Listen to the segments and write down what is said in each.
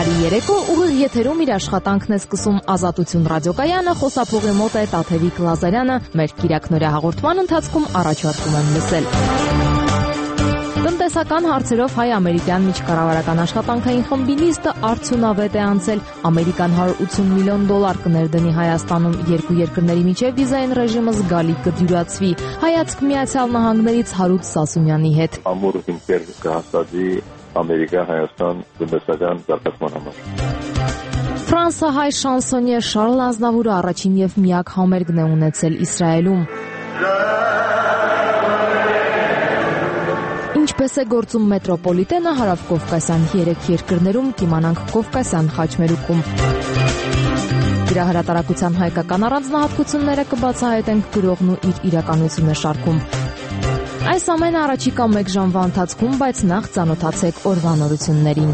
Բարի երեկո, ուղիղ եթերում իր աշխատանքն է սկսում Ազատություն ռադիոկայանը, խոսափողի մոտ է Տաթևիկ Լազարյանը, մեր կիրակնօրյա հաղորդման ընթացքում առաջարկում եմ լսել։ Տնտեսական հարցերով հայ-ամերիկյան միջկառավարական աշխատանքային խմբի նիստը արդյունավետ է անցել։ Ամերիկան $180 միլիոն կներդնի Հայաստանում, երկու երկրների միջև վիզային ռեժիմը զգալի կդյուրացվի։ Հայացք Միացյալ Նահանգներից Հարութ Սասունյանի հետ։ Ամուր ինքեր կհաստատի Ամերիկա-Հայաստան տնտեսական զարգացման համար։ Ֆրանսահայ շանսոնյեր Շարլ Ազնավուրը առաջին եւ միակ համերգն է ունեցել Իսրայելում։ Ինչպես է գործում մետրոպոլիտենը հարավկովկասյան 3 երկրներում, կիմանանք Կովկասյան խաչմերուկում։ Գրահրատարակության հայկական առանձնահատկությունները կբացահայտենք գրողն ու իր իրականությունը շարքում։ Այս ամենը առաջիկա 1 ժամվա ընթացքում, բայց նախ ծանոթացեք օրվա նորություններին։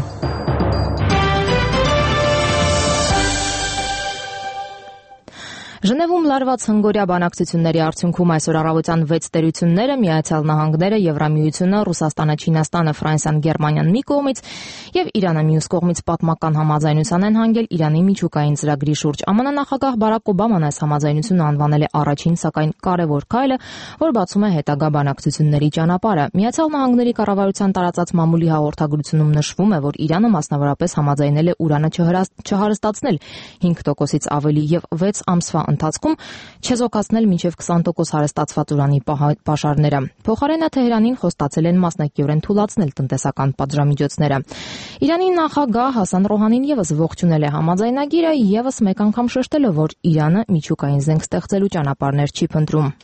Ժնևում լարված հնգօրյա բանակցությունների արդյունքում այսօր առավոտյան 6 տերությունները՝ Միացյալ Նահանգները, Եվրամիությունը, Ռուսաստանը, Չինաստանը, Ֆրանսիան, Գերմանիան մի կողմից եւ Իրանը մյուս կողմից պատմական համաձայնության են հանգել Իրանի միջուկային ծրագրի շուրջ։ ԱՄՆ նախագահ Բարակ Օբաման այս համաձայնությունը անվանել է առաջին, սակայն կարևոր քայլը, որ բացում է հետագա բանակցությունների ճանապարհը։ Միացյալ Նահանգների կառավարության տարածած մամուլի հաղորդագրությունում նշվում է, որ Իրանը մասնավորապես համաձայնել է ուրանը չհարստացնել 5%-ից ավելի եւ 6 ամսվա ընթացքում չեզոքացնել մինչև 20% հարստացված ուրանի պաշարները։ Փոխարենը Թեհրանին խոստացել են մասնակիորեն թուլացնել տնտեսական պատժամիջոցները։ Իրանի նախագահ Հասան Ռոհանին եւս ողջունել է համաձայնագիրը, եւս մեկ անգամ շեշտելով, որ Իրանը միջուկային զենք ստեղծելու ճանապարհներ չի փնտրում։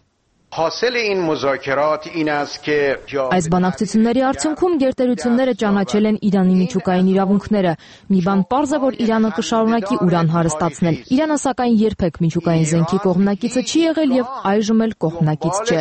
Այս բանակցությունների արդյունքում գերտերությունները ճանաչել են Իրանի միջուկային իրավունքները։ Մի բան պարզ է, որ Իրանը կշարունակի ուրան հարստացնել։ Իրանը սակայն երբեք միջուկային զենքի կողմնակիցը չի եղել եւ այժմ էլ կողմնակից չէ,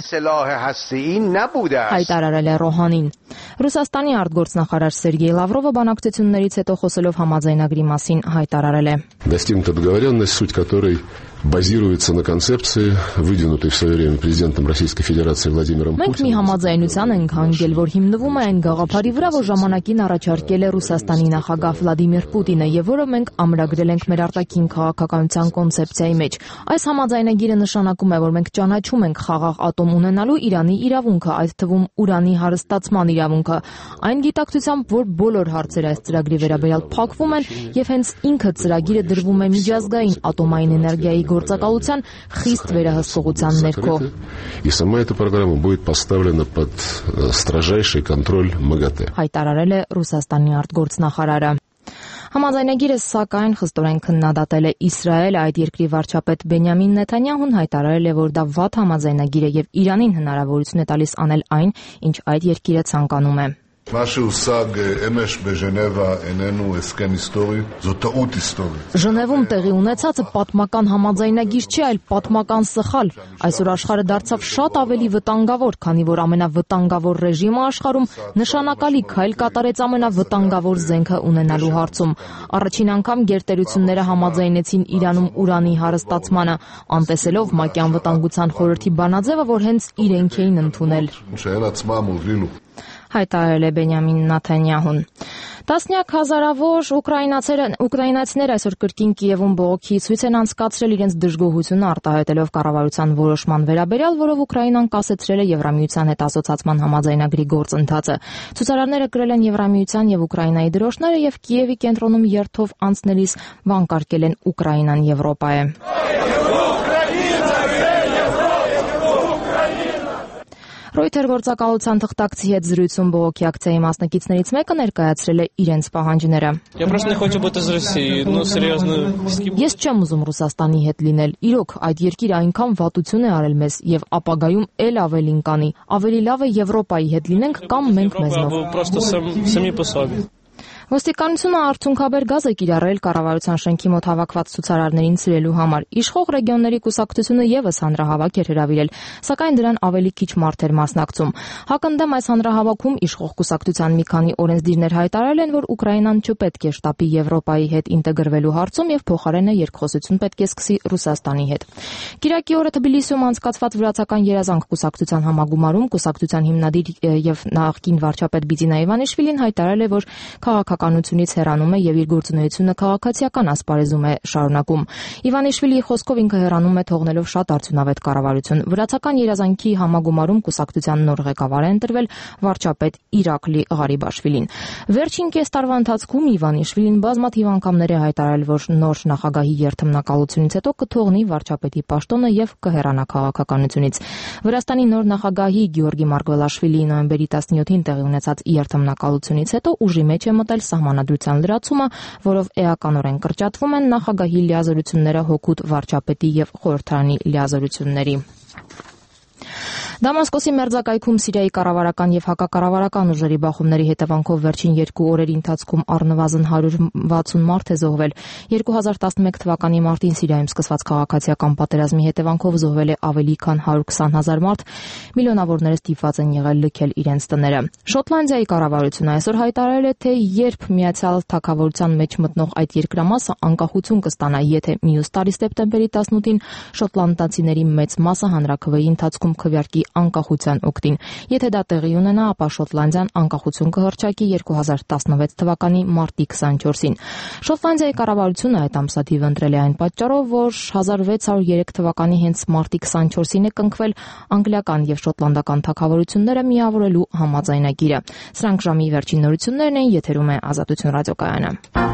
հայտարարել է Ռոհանին։ Ռուսաստանի արտգործնախարար Սերգեյ Լավրովը բանակցություններից հետո խոսելով համաձայնագրի մասին հայտարարել է. Достигнута договоренность, суть которой базируется на концепции, выдвинутой в свое время президентом Российской Федерации Владимиром Путиным. Մենք մի համաձայնության ենք հանգել, որ հիմնվում է այն գաղափարի վրա, որ ժամանակին առաջարկել է Ռուսաստանի նախագահ Վլադիմիր Պուտինը եւ որը մենք ամրագրել ենք մեր արտաքին քաղաքականության կոնցեպցիայի մեջ։ Այս համաձայնագիրը նշանակում է, որ մենք ճանաչում ենք խաղաղ ատոմ ունենալու Իրանի իրավունքը, այդ թվում ուրանի հարստացման իրավունքը։ Այն գիտակցությամբ, որ բոլոր հարցերը այս ծրագրի վերաբերյալ փակվում են եւ հենց ինքը ծրագիրը դրվում է միջազգային ատոմային էներգիայի գործակալության խիստ վերահսկողության ներքո։ И сама эта программа будет поставлена под строжайший контроль МАГАТЭ. Հայտարարել է Ռուսաստանի արտգործնախարարը։ Համաձայնագիրը սակայն խստորեն քննադատել է Իսրայելը, այդ երկրի վարչապետ Բենյամին Նեթանյահուն հայտարարել է, որ դա վատ համաձայնագիր է եւ Իրանին հնարավորություն է տալիս անել այն, ինչ այդ երկիրը ցանկանում է։ מה שהושג אמש בז'נבה איננו הסכם היסטורי, זו טעות היסטורית. Ժնևում տեղի ունեցածը պատմական համաձայնագիր չէ, այլ պատմական սխալ։ Այսօր աշխարհը դարձավ շատ ավելի վտանգավոր, քանի որ ամենավտանգավոր ռեժիմը աշխարհում նշանակալի քայլ կատարեց ամենավտանգավոր զենքը ունենալու հարցում։ Առաջին անգամ գերտերությունները համաձայնեցին Իրանում ուրանի հարստացմանը, անտեսելով ՄԱԿ-ի անվտանգության խորհրդի բանաձևը, որ հենց իրենք էին ընդունել։ שהן עצמם הובילו. Հայտարարել է Բենյամին Նեթանյահուն։ Տասնյակ հազարավոր ուկրաինացիներ այսօր կրկին Կիևում բողոքի ցույց են անցկացրել իրենց դժգոհությունը արտահայտելով կառավարության որոշման վերաբերյալ, որով Ուկրաինան կասեցրել է Եվրամիության հետ ասոցացման համաձայնագրի գործընթացը։ Ցուցարարները կրել են Եվրամիության եւ Ուկրաինայի դրոշները եւ Կիևի կենտրոնում երթով անցնելիս վանկարկել են Ուկրաինան Եվրոպա է։ Ռոյթեր գործակալության թղթակցի հետ զրույցում բողոքի ակցիայի մասնակիցներից մեկը ներկայացրել է իրենց պահանջները։ Ես չեմ ուզում Ռուսաստանի հետ լինել։ Իրոք, այդ երկիրը այնքան վատություն է արել մեզ եւ ապագայում էլ ավելին կանի։ Ավելի լավ է Եվրոպայի հետ լինենք կամ մենք մեզնով։ Ոստիկանությունը արդյունքաբեր գազ է կիրառել կառավարության շենքի մոտ հավաքված ցուցարարներին ցրելու համար։ Իշխող ռեգիոնների կուսակցությունը եւս հանրահավաք էր հրավիրել, սակայն դրան ավելի քիչ մարդ էր մասնակցում։ Հակընդդեմ այս հանրահավաքում իշխող կուսակցության մի քանի օրենսդիրներ հայտարարել են, որ Ուկրաինան չպետք է շտապի Եվրոպայի հետ ինտեգրվելու հարցում եւ փոխարենը երկխոսություն պետք է սկսի Ռուսաստանի հետ։ Կիրակի օրը Թբիլիսիում անցկացված վրացական երազանք կուսակցության համագումարում կուսակցության հիմնադիր եւ նախկին վարչապետ Բիձինա Իվանիշվիլին հայտարարել է, որ քաղաքականությունից հեռանում է եւ իր գործունեությունը քաղաքացիական ասպարեզում է շարունակում։ Իվանիշվիլիի խոսքով ինքը հեռանում է թողնելով շատ արդյունավետ կառավարություն։ Վրացական երազանքի համագումարում կուսակցության նոր ղեկավար է ընտրվել վարչապետ Իրակլի Ղարիբաշվիլին։ Վերջին կես տարվա ընթացքում Իվանիշվիլին բազմաթիվ անգամներ է հայտարարել, որ նոր նախագահի երթմնակալությունից հետո կթողնի վարչապետի պաշտոնը եւ կհեռանա քաղաքականությունից։ Վրաստանի նոր նախագահի Գյորգի Մարգվելաշվիլիի նոյեմբերի 17-ին տեղի ունեցած երթմնակալությունից հետո ուժի մեջ է մտել սահմանադրության լրացումը, որով էականորեն կրճատվում են նախագահի լիազորությունները հօգուտ վարչապետի եւ խորհրդարանի լիազորությունների։ Դամասկոսի մերձակայքում Սիրիայի կառավարական եւ հակակառավարական ուժերի բախումների հետևանքով վերջին 2 օրերի ընթացքում առնվազն 160 մարդ է զոհվել։ 2011 թվականի մարտին Սիրիայում սկսված քաղաքացիական պատերազմի հետևանքով զոհվել է ավելի քան 120,000 մարդ, միլիոնավորները ստիպված են եղել լքել իրենց տները։ Շոտլանդիայի կառավարությունը այսօր հայտարարել է, թե երբ Միացյալ Թագավորության մեջ մտնող այդ երկրամասը անկախություն կստանա, եթե մյուս տարի սեպտեմբերի 18-ին շոտլանդացիների մեծ մասը հանրաքվեի ընթացքում քվեարկի անկախության օգտին։ Եթե դա տեղի ունենա, ապա Շոտլանդիան անկախություն կհռչակի 2016 թվականի մարտի 24-ին։ Շոտլանդիայի կառավարությունը այդ ամսաթիվը ընտրել է այն պատճառով, որ 1603 թվականի հենց մարտի 24-ին է կնքվել անգլիական եւ շոտլանդական թագավորությունները միավորելու համաձայնագիրը։ Սրանք ժամի վերջին նորություններն են, եթերում է Ազատություն ռադիոկայանը։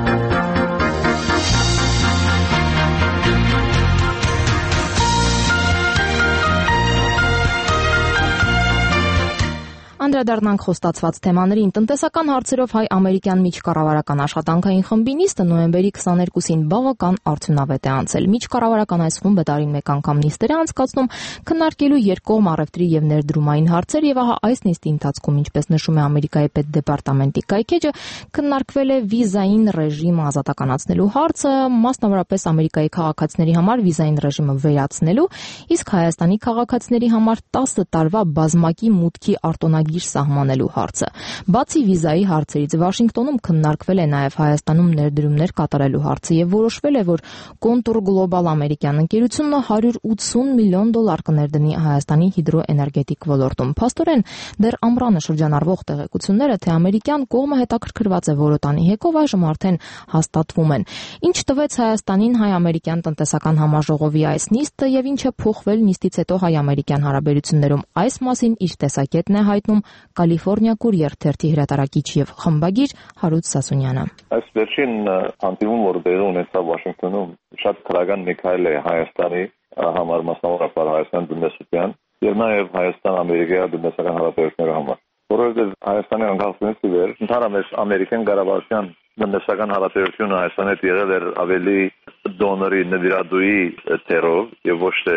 Անդրադառնանք խոստացված թեմաներին։ Տնտեսական հարցերով հայ-ամերիկյան միջկառավարական աշխատանքային խմբի նիստը նոյեմբերի 22-ին բավական արդյունավետ է անցել։ Միջկառավարական այս խումբը տարին մեկ անգամ նիստեր է անցկացնում, քննարկելու երկկողմ առևտրի եւ ներդրումային հարցեր, եւ ահա այս նիստի ընթացքում, ինչպես նշում է Ամերիկայի պետդեպարտամենտի կայքէջը, քննարկվել է վիզային ռեժիմը ազատականացնելու հարցը, մասնավորապես Ամերիկայի քաղաքացիների համար վիզային ռեժիմը վերացնելու, իսկ Հայաստանի քաղաքացիների համար 10 տարվա բազմակի մուտքի արտոնագիր սահմանելու հարցը։ Բացի վիզայի հարցերից Վաշինգտոնում քննարկվել է նաև Հայաստանում ներդրումներ կատարելու հարցը եւ որոշվել է, որ Contour Global ամերիկյան ընկերությունը $180 միլիոն կներդնի Հայաստանի հիդրոէներգետիկ ոլորտում։ Փաստորեն, դեռ ամռանը շրջանառվող տեղեկությունները, թե ամերիկյան կողմը հետաքրքրված է որոտանի հեկով, այժմ արդեն հաստատվում են։ Ինչ տվեց Հայաստանին հայ-ամերիկյան տնտեսական համաժողովի այս նիստը եւ ինչ է փոխվել նիստից հետո հայ-ամերիկյան հարաբերություններում։ Այս մասին իր տեսակետն է հայտնում Կալիֆոռնիա Կուրիեր թերթի հրատարակիչ եւ խմբագիր Հարութ Սասունյանը։ Այս վերջին հանդիպում, որ տեղի ունեցավ Վաշինգտոնում, շատ քրական Միքայել է Հայաստանի համար, մասնավորապես Հայաստան տնտեսության եւ նաեւ Հայաստան-Ամերիկայի տնտեսական հարաբերությունների համար։ Որովհետեւ Հայաստանի անկախությունից ի վեր ընդհանրապես ամերիկյան կառավարության տնտեսական հարաբերությունը Հայաստանի հետ եղել էր ավելի դոնորի նվիրատուի թերով եւ ոչ թե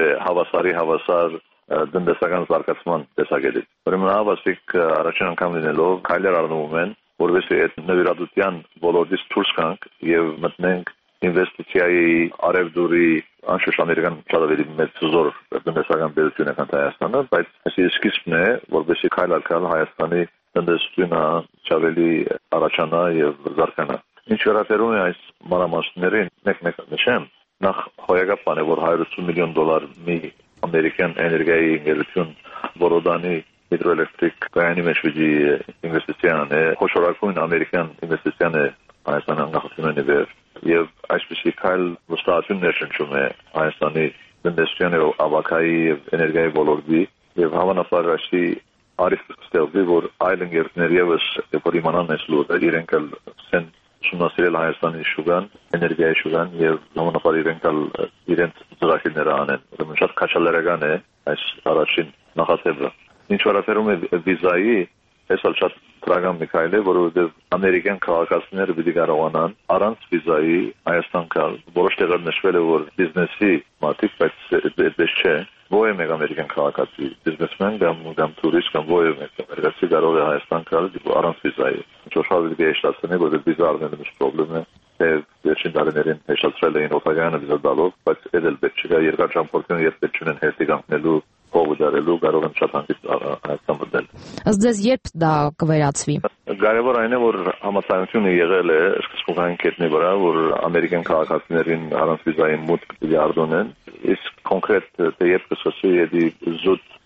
հավասար տնտեսական զարգացման տեսակետից։ Ուրեմն հավասիկ առաջին անգամ լինելով քայլեր առնվում են, որովհետեւ այդ նվիրատության ոլորտից դուրս գանք եւ մտնենք ինվեստիցիայի արևդուրի անշուշտ ամերիկան շատ ավելի մեծ զոր տնտեսական բերություն է քան Հայաստանը, բայց այսի սկիզբն է, որովհետեւ քայլ առ քայլ Հայաստանի տնտեսությունը ավելի առաջանա եւ զարգանա։ Ինչ վերաբերում է այս մանրամասներին, մեկ նշեմ, նախ հոյակապ է, որ $180 միլիոն մի ամերիկյան էներգիայի ընկերություն Որոդանի հիդրոէլեկտրիկ կայանի մեջ վիճի ինվեստիցիան է, խոշորագույն ամերիկյան ինվեստիցիան է Հայաստանի անկախությունից ի վեր եւ այսպիսի քայլ վստահություն ներշնչում է Հայաստանի տնտեսության եւ ավակայի եւ էներգիայի ոլորտի եւ հավանաբար այսի արիվ ստեղծի, որ այլ ընկերներ եւս որ իմանան այս լուրը իրենք են ուսումնասիրել Հայաստանի շուկան, էներգիայի շուկան եւ համանապար իրենց ծրագրերը անեն։ Ուրեմն շատ քաջալերական է այս առաջին նախաձեռնը։ Ինչ վերաբերում է վիզայի, այսօր շատ դրական Միքայել է, որովհետեւ ամերիկյան քաղաքացիները պիտի կարողանան առանց վիզայի Հայաստան գալ։ Որոշ տեղեր նշվել է, որ բիզնեսի մարդիկ, բայց այդպես չէ, ովքեր մեկ ամերիկյան քաղաքացի, բիզնեսմեն կամ տուրիստ կամ ովքեր ամերիկացի կարող է Հայաստան գալ առանց վիզայի։ Ինչ-որ շարժ գեշտացնի, որ վիզա առնելը մի խնդրեմ է, թե վերջին տարիներին հեշտացրել էին օտարյանը վիզա տալով, բայց այդ էլ պետք չէ, երկար ճամփորդություն երբ պետք չունեն հերթի կանգնելու հողդարելու կարող են շատ հանգիստ Հայաստան մտնել։ Ըստ ձեզ երբ դա կվերացվի։ Կարևոր այն է, որ համաձայնությունը եղել է սկզբունքային կետնի վրա, որ ամերիկյան քաղաքացիներին առանց վիզայի մուտք պիտի արձանեն, իսկ կոնկրետ թե երբ կսկսի, եթե զուտ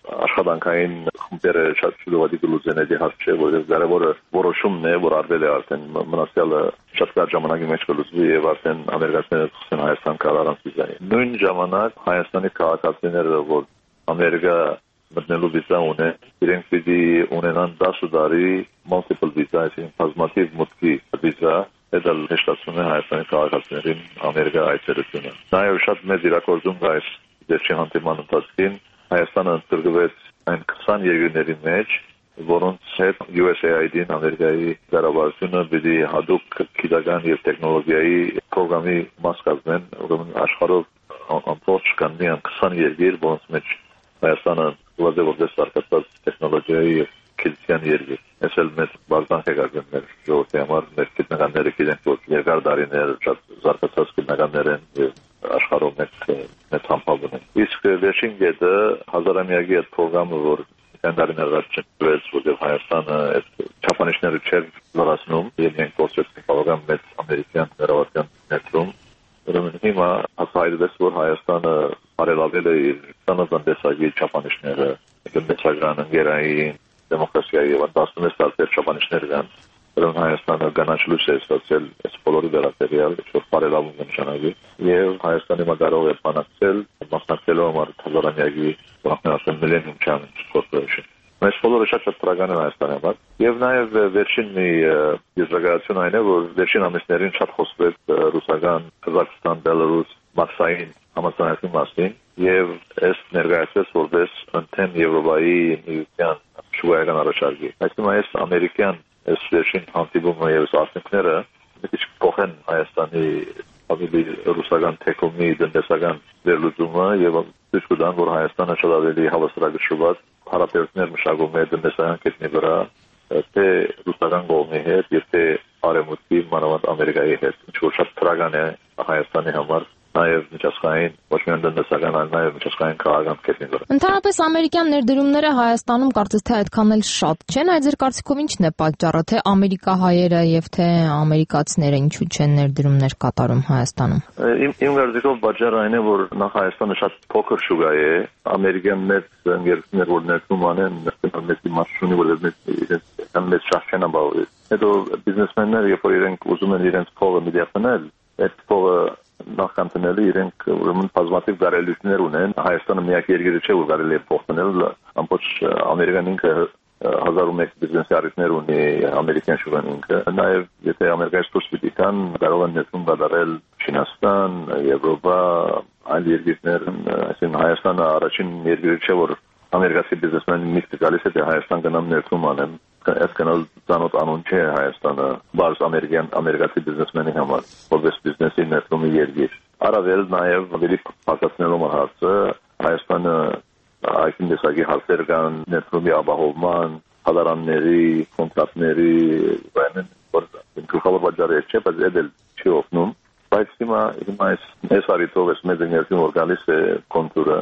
աշխատանքային խմբերը շատ շուտով դիգլուզենեդի հարց չէ, որովհետև կարևորը որոշումն է, որ արվել է արդեն մնացյալը շատ կարճ ժամանակի մեջ կլուծվի եւ արդեն ամերիկացիները սկսեն Հայաստան գալ առանց վիզայի։ Նույն ժամանակ Հայաստանի քաղաքացիները, որ Ամերիկա մտնելու վիզա ունեն, իրենք պիտի ունենան 10 տարի multiple visa, այսինքն բազմաթիվ մուտքի վիզա, դա հեշտացնում է Հայաստանի քաղաքացիներին Ամերիկա այցելությունը։ Նաև շատ մեծ իրագործում կա այս դեպքի հանդիման ընթացքին Հայաստանը ընդգրկվեց այն 20 երկրների մեջ, որոնց հետ USAID-ն Ամերիկայի կառավարությունը պիտի հատուկ գիտական եւ տեխնոլոգիայի պրոգրամի մաս կազմեն, ուրեմն աշխարհով ամբողջ կան միայն 20 երկիր, որոնց մեջ Հայաստանը որպես արկածված տեխնոլոգիայի եւ քիլցյան երկիր։ Այս էլ մեծ բարձանք է գազեն մեր ժողովրդի համար, մեր գիտնականները գիտենք, որ երկար տարիներ շատ զարգացած գիտնականներ են եւ աշխարհում մեծ համբավ ունեն։ Իսկ վերջին կետը հազարամյակի այդ պրոգրամը, որ կանդարիներ առաջ չվեց, որտեղ Հայաստանը այդ չափանիշները չէր լրացնում, եւ մենք փորձեցինք բավական մեծ ամերիկյան հեռավորության ներդրում։ Ուրեմն հիմա հասարակայից որ Հայաստանը բարելավել է իր տնտեսագի չափանիշները, տնտեսական ընկերային դեմոկրատիայի եւ 16 տարբեր չափանիշներ կան։ Ուրեմն Հայաստանը գանաչ լույս է ստացել այս բոլորի վերաբերյալ, որ բարելավում է նշանակի, եւ Հայաստանը կարող է բանակցել մասնակցելու համար հազարամյակի բանակցել Millennium Challenge Corporation։ Այս բոլորը շատ տրական են Հայաստանի համար։ Եվ նաև վերջին մի եզրակացություն այն է, որ վերջին ամիսներին շատ խոսվեց ռուսական, Կազախստան, Բելարուս, Մաքսային համաձայնագրի մասին, եւ այս ներկայացվեց որպես ընդհանուր Եվրոպայի միության շուկայական առաջարկի։ Այսինքն այս ամերիկյան այս վերջին հանդիպումը եւ արդյունքները մի քիչ փոխեն Հայաստանի ավելի ռուսական թեկումի տնտեսական վերլուծումը եւ ցույց կտան, որ Հայաստանը շատ ավելի հավասարակշռված հարաբերություններ մշակում է տնտեսական կետնի վրա թե ռուսական կողմի հետ եւ թե արևմուտքի մանավանդ Ամերիկայի հետ, ինչ-որ շատ տրական է Հայաստանի համար նաև միջազգային ոչ միայն տնտեսական, այլ նաև միջազգային քաղաքական կետնի վրա։ Ընդհանրապես ամերիկյան ներդրումները Հայաստանում կարծես թե այդքան էլ շատ չեն, այդ ձեր կարծիքով ի՞նչն է պատճառը, թե ամերիկահայերը եւ թե ամերիկացիները ինչու չեն ներդրումներ կատարում Հայաստանում։ Իմ կարծիքով պատճառը այն է, որ նախ Հայաստանը շատ փոքր շուկա է, ամերիկյան մեծ ընկերություններ որ ներդրում անեն, մեծ մասշունի որ մեծ շահ չեն ապահովել։ Հետո բիզնեսմենները, երբ որ իրենք ուզում են իրենց փողը միացնել, այդ փողը նախքան տնելու իրենք ուրեմն բազմաթիվ գարելություններ ունեն։ Հայաստանը միակ երկիրը չէ, որ կարելի է փոխնել, ամբողջ Ամերիկան ինքը 1001 բիզնեսի առիթներ ունի ամերիկյան շուկան ինքը։ Նաև եթե Ամերիկայից դուրս պիտի կան, կարող են ներդրում կատարել Չինաստան, Եվրոպա, այլ երկիրներ, այսինքն Հայաստանը առաջին երկիրը չէ, որ ամերիկացի բիզնեսմենը միտքը գալիս է թե Հայաստան գնամ ներդրում անեմ։ Այս կանալ ծանոթ անուն չէ Հայաստանը բարձ ամերիկացի բիզնեսմենի համար, որպես բիզնեսի ներդրումի երկիր։ Առավել նաև ավելի փոխացնելու հարցը Հայաստանը այսին տեսակի հարցեր կան ներդրումի ապահովման, հադարանների, կոնտրակտների, որ գլխավոր պատճառը չէ, բայց դա չի օգնում։ Բայց հիմա այս առիթով այս մեծ ներդրում որ գալիս է կոնտուրը,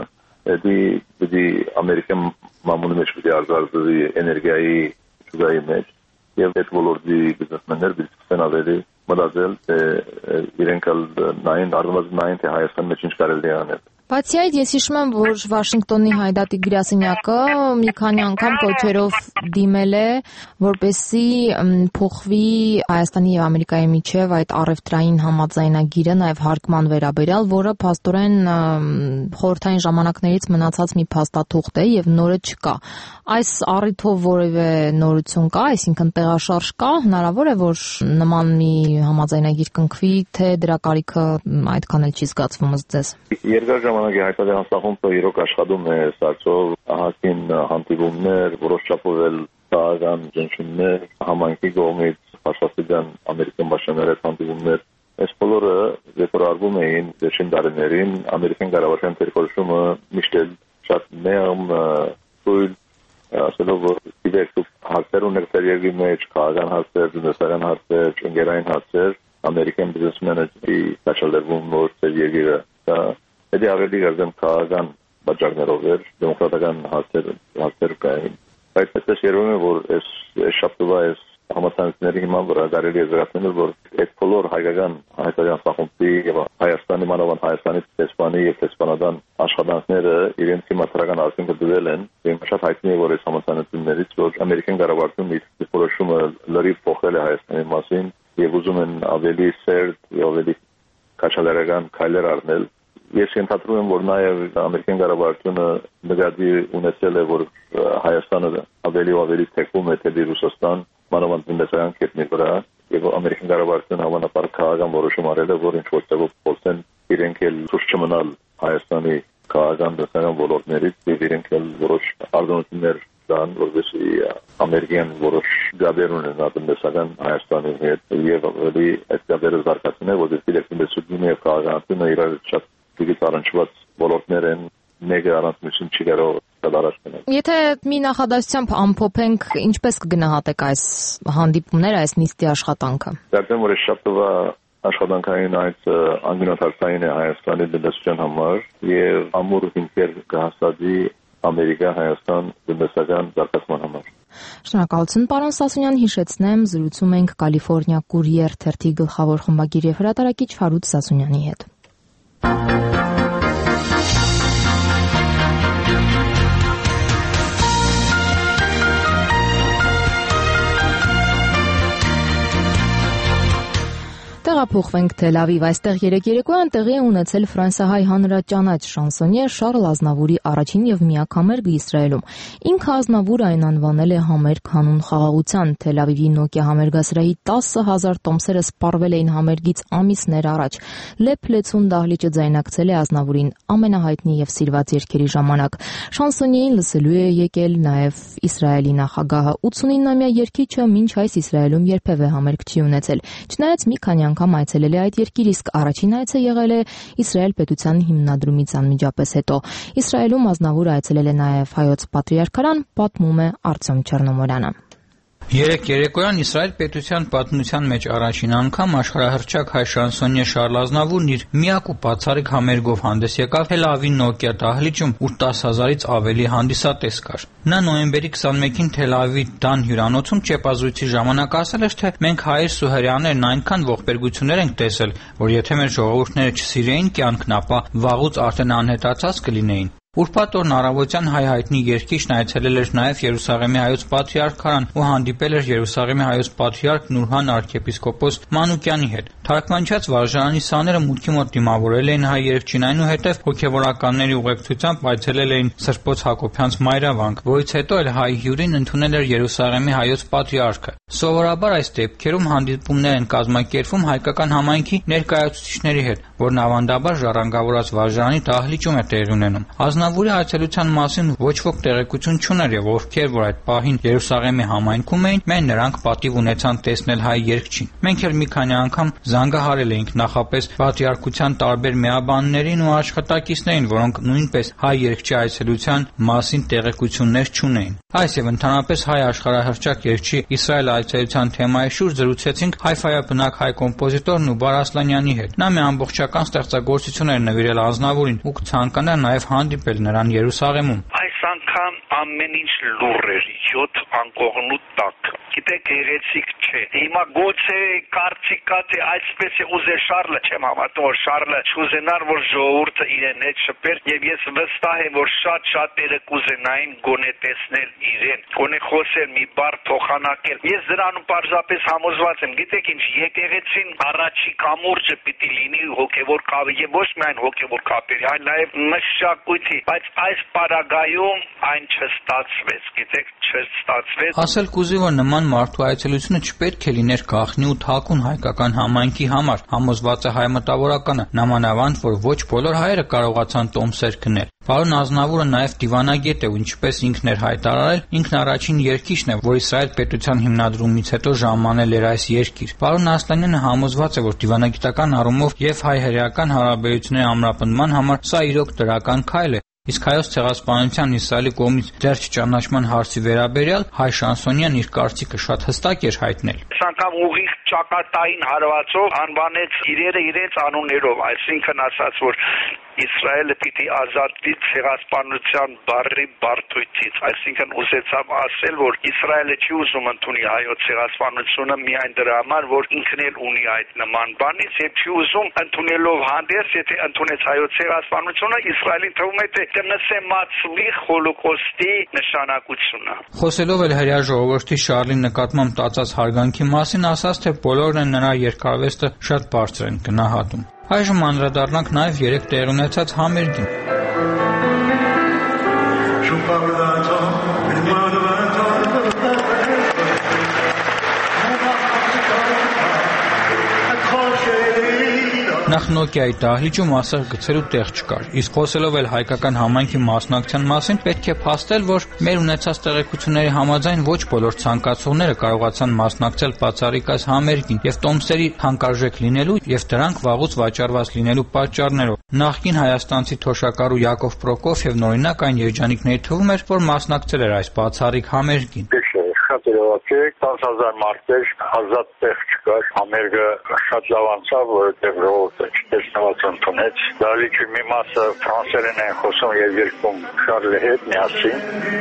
դա ամերիկյան մամուլի մեջ պիտի արձանագրվի էներգիայի շուկայի մեջ եւ այդ ոլորտի բիզնեսմեններ բիզնեսն ավելի մտածել թե իրենք նային թե Հայաստանի մեջ ինչ կարելի է անել։ Բացի այդ, ես հիշում եմ, որ Վաշինգտոնի հայդատի գրասենյակը մի քանի անգամ կոչերով դիմել է, որպեսզի փոխվի Հայաստանի եւ Ամերիկայի միջև այդ առևտրային համաձայնագիրը, նաեւ հարկման վերաբերյալ, որը փաստորեն խորհրդային ժամանակներից մնացած մի փաստաթուղթ է եւ նորը չկա։ Այս առիթով որևէ նորություն կա, այսինքն տեղաշարժ կա, հնարավոր է, որ նման մի համաձայնագիր կնքվի, թե դրա կարիքը այդքան էլ չի զգացվում ըստ ձեզ։ Երկար ժամանակի հայտարարի հանձնախումբը իրոք աշխատում է սարսով ահագին հանդիպումներ, որոշ չափով էլ քաղաքական ճնշումներ, համայնքի կողմից Փաշտասիդյան ամերիկյան պաշտոնների հանդիպումներ։ Այս բոլորը ձեռքարվում էին վերջին տարիներին ամերիկյան կառավարության դերքորոշումը միշտ էլ շատ նեղ թույլ ասելով որ դիվերսիվ հարցեր ունեցել երկրի մեջ, քաղաքական հարցեր, տնտեսական հարցեր, ընկերային հարցեր, ամերիկյան բիզնեսմենների կաշառվում որ երկիրը դա ավելի գազեմ քաղաքական պատճառներով էր, դեմոկրատական հարցեր կային։ Բայց այդպես երևում է որ այս շաբթվա այս համացանցների հիման վրա կարելի է զգացնել որ այդ բոլոր հայկական սախումբի եւ Հայաստանի մանավանդ Հայաստանի տեսփանի եւ տեսփանադան աշխատանքները իրենց հիմնադրական արդյունքը դրել են եւ շատ հայտնի է որ այս համացանություններից որ ամերիկյան կառավարությունն իր որոշումը լրիվ փոխել է Հայաստանի մասին եւ ուզում են ավելի սերտ եւ ավելի քաշալերական քայլեր առնել ես ենթադրում եմ որ նաեւ ամերիկյան կառավարությունը նկատի ունեցել է որ Հայաստանը ավելի ու ավելի թեքվում է դեպի Ռուսաստան մանավանդ տնտեսական կետնի վրա եւ ամերիկյան կառավարությունը հավանաբար քաղաքական որոշում արել է որ ինչ որտեղ փոխեն իրենք էլ ցույց չմնալ Հայաստանի քաղաքական տնտեսական ոլորտներից եւ իրենք էլ որոշ արտոնություններ դան որովհետեւ ամերիկյան որոշ գաբեր ունեն տնտեսական Հայաստանի հետ եւ ավելի այդ գաբերը զարգացնել որովհետեւ տնտեսությունը եւ քաղաքականությունը իրար շատ դիգից առնչված ոլորտներ են մեկը առանց մյուսին չի կարող դարաշնել։ Եթե մի նախադասությամբ ամփոփենք, ինչպես կգնահատեք այս հանդիպումները, այս նիստի աշխատանքը։ Կարծեմ որ շատ տվա աշխատանքային այդ անգլիացիային է Հայաստանի տնտեսության համար եւ ամուր հիմքեր կհաստատի Ամերիկա-Հայաստան տնտեսական զարգացման համար։ Շնորհակալություն պարոն Սասունյան, հիշեցնեմ զրուցում ենք Կալիֆոռնիա Courier թերթի գլխավոր խմբագիր եւ հրատարակիչ Ֆարուդ Սասունյանի հետ։ Տեղափոխվենք Թել Ավիվ, այստեղ երեկոյան տեղի է ունեցել ֆրանսիահայ հանրաճանաչ շանսոնյե Շարլ Ազնավուրի առաջին եւ միակ համերգը Իսրայելում։ Ինքը Ազնավուրը այն անվանել է համերգ հանուն խաղաղության։ Թել Ավիվի Նոկիա համերգասրահի 10,000 տոմսերը սպառվել էին համերգից ամիսներ առաջ։ Լեփ Լեցուն դահլիճը ձայնակցել է Ազնավուրին ամենահայտնի եւ սիրված երգերի ժամանակ։ Շանսոնյեին լսելու է եկել նաեւ Իսրայելի նախագահը։ 89-ամյա երգիչը մինչ այս Իսրայելում երբևէ համերգ չի ունեցել։ Չնայած մի քանի անգամ այցելել է այդ երկիր, իսկ առաջին այցը եղել է Իսրայել պետության հիմնադրումից անմիջապես հետո։ Իսրայելում Ազնավուրը այցելել է նաև հայոց պատրիարքարան, պատմում է Արտյոմ Չեռնոմորյանը։ Երեկոյան Իսրայել պետության պատմության մեջ առաջին անգամ աշխարհահռչակ հայ շանսոնյե Շարլ Ազնավուրն իր միակ ու բացառիկ համերգով հանդես եկավ Թել Ավիվի Նոկիա դահլիճում, ուր 10,000-ից ավելի հանդիսատես կար։ Նա նոյեմբերի 21-ին Թել Ավիվի Դան հյուրանոցում ճեպազրույցի ժամանակ ասել էր, թե մենք հայերս ու հրեաներն այնքան ողբերգություններ ենք տեսել, որ եթե մեր ժողովուրդները չսիրեին կյանքն, ապա վաղուց արդեն անհետացած կլինեին։ Ուրբաթ օրն առավոտյան հայ-հայտնի երգիչն այցելել էր նաև Երուսաղեմի հայոց պատրիարքարան ու հանդիպել էր Երուսաղեմի հայոց պատրիարք Նուրհան arczepiskopos Մանուկյանի հետ։ Թարգմանչած վարժարանի սաները մուտքի մոտ դիմավորել էին հայ երգչին, այնուհետև հոգևորականների ուղեկցությամբ այցելել էին Սրբոց Հակոբյանց մայրավանք, որից հետո էլ հայ հյուրին ընդունել էր Երուսաղեմի հայոց պատրիարքը։ Սովորաբար այս դեպքերում հանդիպումներ են կազմակերպվում հայկական համայնքի ներկայացուցիչների հետ, որն ավանդաբար ժառանգավորած վարժարանի դահլիճում է տեղի ունենում։ Ազնավուրի այցելության մասին ոչ ոք տեղեկություն չուներ եւ ովքեր որ այդ պահին Երուսաղեմի համայնքում էին, մեն նրանք պատիվ ունեցան տեսնել հայ երգչին։ Մենք էլ մի քանի անգամ զանգահարել էինք նախապես պատրիարքության տարբեր միաբաններին ու աշխատակիցներին, որոնք նույնպես հայ երգչի այցելության մասին տեղեկություններ չունեին։ Այս եւ ընդհանրապես հայ աշխարհահռչակ երգչի Իսրայել այցելության թեմայի շուրջ զրուցեցինք Հայֆայա բնակ հայ կոմպոզիտոր Նուբար Ասլանյանի հետ։ Նա մի ամբողջական ստեղծագործություն էր նվիրել Ազնավուրին ու կցանկանա նաեւ հանդիպել նրան Երուսաղեմում։ Այս անգամ ամեն ինչ լուռ էր, 7 անկողնու տակ։ Գիտեք, գեղեցիկ չէ։ Հիմա գուցե կարծիք կա, թե այսպես է ուզել Շարլը, չեմ հավատում, որ Շարլը չուզենար, որ ժողովուրդը իրեն հետ շփեր, եւ ես վստահ եմ, որ շատ-շատերը կուզենային գոնե տեսնել իրեն, գոնե խոսել մի բառ փոխանակել։ Ես դրանում պարզապես համոզված եմ, գիտեք ինչ, եկեղեցին առաջի կամուրջը պիտի լինի հոգևոր կապի, եւ ոչ միայն հոգևոր կապերի, այլ նաեւ մշակույթի, բայց այս պարագայում այն չստացվեց, գիտեք, չստացվեց։ Ասել կուզի, որ նման մարդու այցելությունը չպետք է լիներ գաղտնի ու թակուն հայկական համայնքի համար, համոզված է հայ մտավորականը, նամանավանդ, որ ոչ բոլոր հայերը կարողացան տոմսեր գնել։ Պարոն Ազնավուրը նաև դիվանագետ է ու ինչպես ինքն էր հայտարարել, ինքն առաջին երգիչն է, որ Իսրայել պետության հիմնադրումից հետո ժամանել էր այս երկիր։ Պարոն Ասլանյանը համոզված է, որ դիվանագիտական առումով եւ հայ-հրեական հարաբերությունների ամրապնդման համար սա իրոք դրական քայլ է։ Իսկ հայոց ցեղասպանության Իսրայելի կողմից դեռ չճանաչման հարցի վերաբերյալ հայ շանսոնյան իր կարծիքը շատ հստակ էր հայտնել։ Այս անգամ ուղիղ ճակատային հարվածով անվանեց իրերը իրենց անուններով, այսինքն ասաց, որ Իսրայելը պիտի ազատվի ցեղասպանության բարի բարդույթից, այսինքն ուզեցավ ասել, որ Իսրայելը չի ուզում ընդունի հայոց ցեղասպանությունը միայն դրա համար, որ ինքն էլ ունի այդ նման բանից եւ չի ուզում ընդունելով հանդերձ, եթե ընդունեց հայոց ցեղասպանությունը, Իսրայելին թվում է թե կնսեմացվի հոլոկոստի նշանակությունը։ Խոսելով էլ հրեա ժողովրդի Շարլի նկատմամբ տածած հարգանքի մասին, ասաց, թե բոլորն են նրա երկարվեստը շատ բարձր են գնահատում։ Այժմ անդրադառնանք նաև 3 տեղի ունեցած համերգին։ Նախ Նոկիայի դահլիճում ասեղ գցելու տեղ չկար, իսկ խոսելով էլ հայկական համայնքի մասնակցության մասին, պետք է փաստել, որ մեր ունեցած տեղեկությունների համաձայն ոչ բոլոր ցանկացողները կարողացան մասնակցել բացառիկ այս համերգին եւ տոմսերի թանկարժեք լինելու եւ դրանք վաղուց վաճառված լինելու պատճառներով։ Նախկին հայաստանցի թոշակառու Յակով Պրոկոֆիևն օրինակ այն երջանիկների թվում էր, որ մասնակցել էր այս բացառիկ համերգին։ Շատ երևակի 10,000 մարդ էր, ազատ տեղ չկար, համերգը շատ լավ անցավ, որովհետև ժողովուրդը չտեսնված ընդունեց։ Դահլիճի մի մասը ֆրանսերեն են խոսում եւ երգում Շարլի հետ միասին։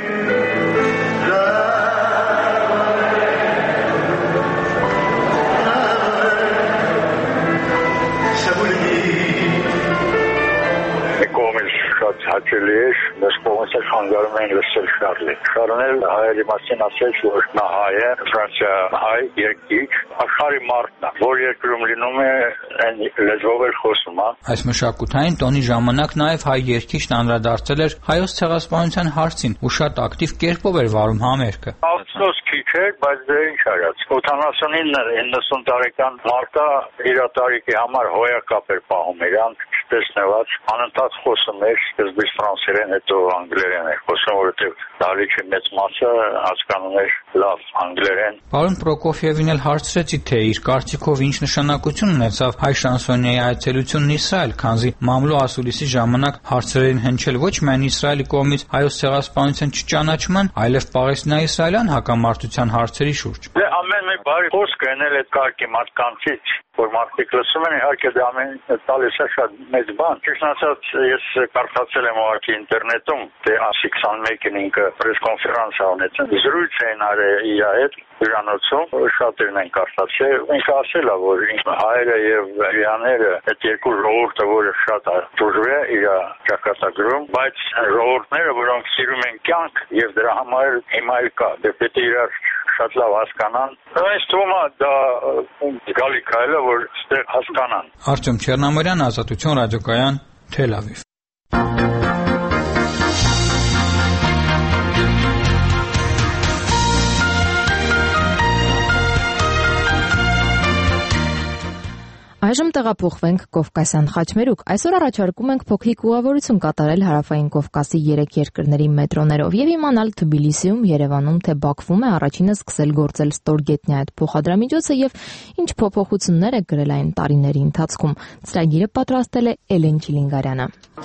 Շատ հաճելի էր, մեզ կողմից էլ խանգարում էին լսել Շարլի։ Շարլն էլ հայերի մասին ասեց, որ նա հայ է, Ֆրանսիա հայ, երկիչ, աշխարհի մարդն է, որ երկրում լինում է, այն լեզվով էլ խոսում է։ Այս մշակութային տոնի ժամանակ նաև հայ երգիչն անդրադարձել էր հայոց ցեղասպանության հարցին ու շատ ակտիվ կերպով էր վարում համերգը։ Ափսոս քիչ էր, բայց դե ինչ արած։ 89-90 տարեկան մարդը իր տարիքի համար հոյակապ էր պահում իրան, չտեսնված, անընդհատ խոսում էր, սկզբից ֆրանսերեն, հետո անգլերեն էր խոսում, որովհետև դահլիճի մեծ մասը հասկանում էր լավ անգլերեն։ Պարոն Պրոկոֆիևին էլ հարցրեցի, թե իր կարծիքով ինչ նշանակություն ունեցավ հայ շանսոնիեի այցելությունն Իսրայել, քանզի մամլո ասուլիսի ժամանակ հարցեր էին հնչել ոչ միայն Իսրայելի կողմից հայոց ցեղասպանության չճանաչման, այլև պաղեստինա-իսրայելյան հակամարտության հարցերի շուրջ։ Դե ամեն մի բարի խոսք գնել այդ կարգի մարդկանցից, որ մարդիկ լսում են, իհարկե դա ամեն տալիս է շատ մեծ բան։ Ճիշտ ասած, ես կարդացել եմ ուղղակի ինտերնետում, թե ասի 21-ին ինքը պրես-կոնֆերանս ունեցել, զրույց էին արել իր հետ հյուրանոցում, շատերն են կարդացել, ինքը ասել է, որ հայերը եւ հрьяաները այդ երկու ժողովուրդը, որը շատ դժվար է իր ճակատագրում, բայց ժողովուրդները, որոնք սիրում են կյանք եւ դրա համար հիմա էլ կա, դե պետք է իրար շատ լավ հասկանան։ Այս թվում է դա գալի քայլը, որ ստեղ հասկանան։ Արտյոմ Չեռնամարյան, Ազատություն ռադիոկայան, Թել Ավիվ։ Այժմ տեղափոխվենք Կովկասյան խաչմերուկ։ Այսօր առաջարկում ենք փոքրիկ ուղղավորություն կատարել Հարավային Կովկասի 3 երկրների մետրոներով եւ իմանալ Թբիլիսիում, Երևանում, թե Բաքվում է առաջինը սկսել գործել ստորգետնյա այդ փոխադրամիջոցը եւ ինչ փոփոխություններ է գրել այն տարիների ընթացքում։ Ծրագիրը պատրաստել է Էլեն Չիլինգարյանը։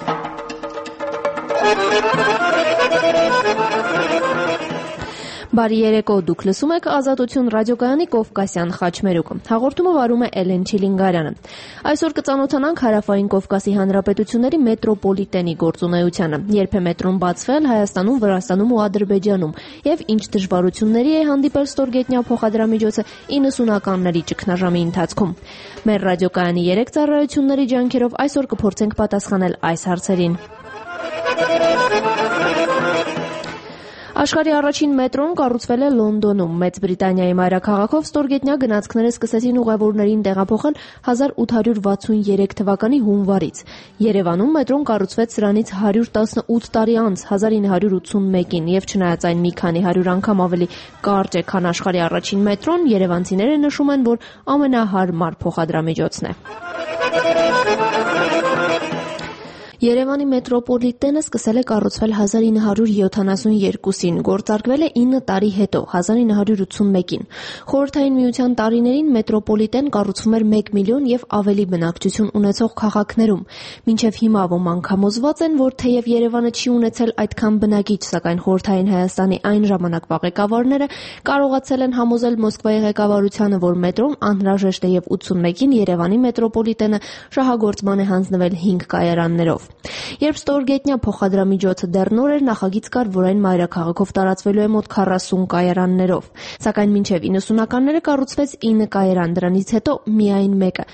Բարի երեկո, դուք լսում եք Ազատություն ռադիոկայանի Կովկասյան խաչմերուկը։ Հաղորդումը վարում է Էլեն Չիլինգարյանը։ Այսօր կծանոթանանք Հարավային Կովկասի հանրապետությունների մետրոպոլիտենի գործունեությանը, երբ է մետրոն բացվել Հայաստանում, Վրաստանում ու Ադրբեջանում, եւ ինչ դժվարությունների է հանդիպել ստորգետնյա փոխադրամիջոցը 90-ականների ճգնաժամի ընթացքում։ Մեր ռադիոկայանի 3 ծառայությունների ջանքերով այսօր կփորձենք պատասխանել այս հարցերին։ Աշխարհի առաջին մետրոն կառուցվել է Լոնդոնում։ Մեծ Բրիտանիայի մայրաքաղաքով ստորգետնյա գնացքները սկսեցին ուղևորներին տեղափոխել 1863 թվականի հունվարից։ Երևանում մետրոն կառուցվեց սրանից 118 տարի անց 1981-ին եւ չնայած այն մի քանի 100 անգամ ավելի կարճ է, քան աշխարհի առաջին մետրոն, երևանցիները նշում են, որ ամենահարմար փոխադրամիջոցն է։ Երևանի մետրոպոլիտենը սկսել է կառուցվել 1972-ին, գործարկվել է 9 տարի հետո, 1981-ին։ Խորհրդային միության տարիներին մետրոպոլիտեն կառուցվում էր 1 միլիոն եւ ավելի բնակչություն ունեցող քաղաքներում։ Մինչև հիմա ոմանք համոզված են, որ թեև Երևանը չի ունեցել այդքան բնակիչ, սակայն Խորհրդային Հայաստանի այն ժամանակվա ղեկավարները կարողացել են համոզել Մոսկվայի ղեկավարությանը, որ մետրոն անհրաժեշտ է եւ 81-ին Երևանի մետրոպոլիտենը շահագործման է հանձնվել 5 կայարաններով։ Երբ ստորգետնյա փոխադրամիջոցը դեռ նոր էր, նախագիծ կար, որ այն մայրաքաղաքով տարածվելու է մոտ 40 կայարաններով։ Սակայն մինչև 90-ականները կառուցվեց 9 կայարան, դրանից հետո միայն մեկը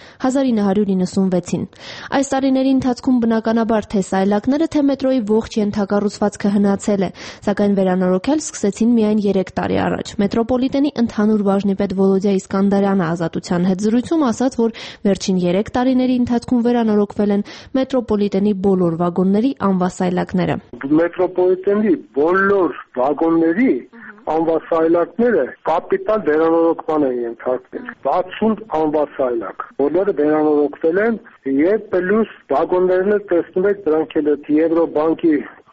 1996-ին։ Այս տարիների ընթացքում բնականաբար թե սայլակները, թե մետրոյի ողջ ենթակառուցվածքը հնացել է, սակայն վերանորոգել սկսեցին միայն 3 տարի առաջ։ Մետրոպոլիտենի ընդհանուր բաժնիպետ Վոլոդիա Իսկանդարյանը Ազատության հետ զրույցում ասաց, որ վերջին 3 տարիների ընթացքում վերանորոգվել են մետրոպոլիտենի բոլոր վագոնների անվասայլակները։ Մետրոպոլիտենի բոլոր վագոնների անվասայլակները կապիտալ վերանորոգման են ենթարկվել։ 60 անվասայլակ։ Բոլորը վերանորոգվել են եւ պլյուս վագոններն էլ տեսնում եք, դրանք էլ Եվրոբանկի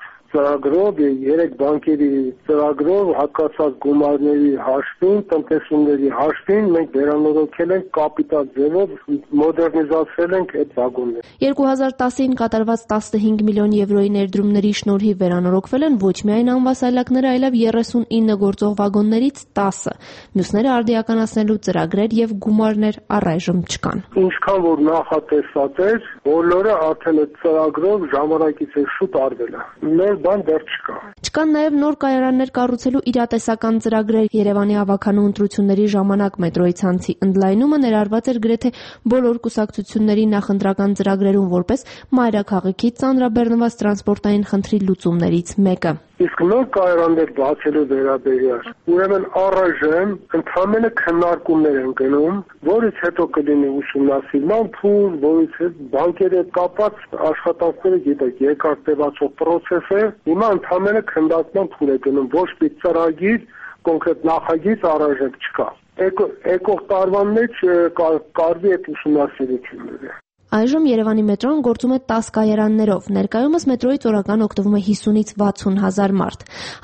ծրագրով եւ 3 բանկերի ծրագրով հատկացած գումարների հաշվին, տնտեսումների հաշվին մենք վերանորոգել ենք կապիտալ ձևով, մոդեռնիզացրել ենք այդ վագոնները։ 2010-ին կատարված 15 միլիոն եվրոյի ներդրումների շնորհիվ վերանորոգվել են ոչ միայն անվասայլակները, այլև 39 գործող վագոններից 10-ը։ Մյուսները արդիականացնելու ծրագրեր եւ գումարներ առայժմ չկան։ Ինչքան որ նախատեսած էր, բոլորը արդեն այդ ծրագրով ժամանակից է շուտ արվել է։ Բան դեռ չկա։ Չկան նաև նոր կայարաններ կառուցելու իրատեսական ծրագրեր։ Երևանի ավականու ընտրությունների ժամանակ մետրոյի ցանցի ընդլայնումը ներառված էր գրեթե բոլոր կուսակցությունների նախընտրական ծրագրերում որպես մայրաքաղաքի ծանրաբեռնված տրանսպորտային խնդրի լուծումներից մեկը։ Իսկ նոր կայարաններ բացելու վերաբերյալ, ուրեմն առայժմ ընդհանրապես քննարկումներ են գնում, որից հետո կլինի ուսումնասիրման փուլ, որից հետո բանկերի հետ կապված աշխատանքները, գիտեք, երկարատևացող process է։ Հիմա ընդհանրապես քննարկման փուլ է գնում, ոչ մի ծրագիր, կոնկրետ նախագիծ առայժմ չկա։ Եկող տարվան մեջ կարվի այդ ուսումնասիրությունները։ Այժմ Երևանի մետրոն գործում է 10 կայարաններով։ Ներկայումս մետրոյից օրական օգտվում է 50-ից 60 հազար մարդ։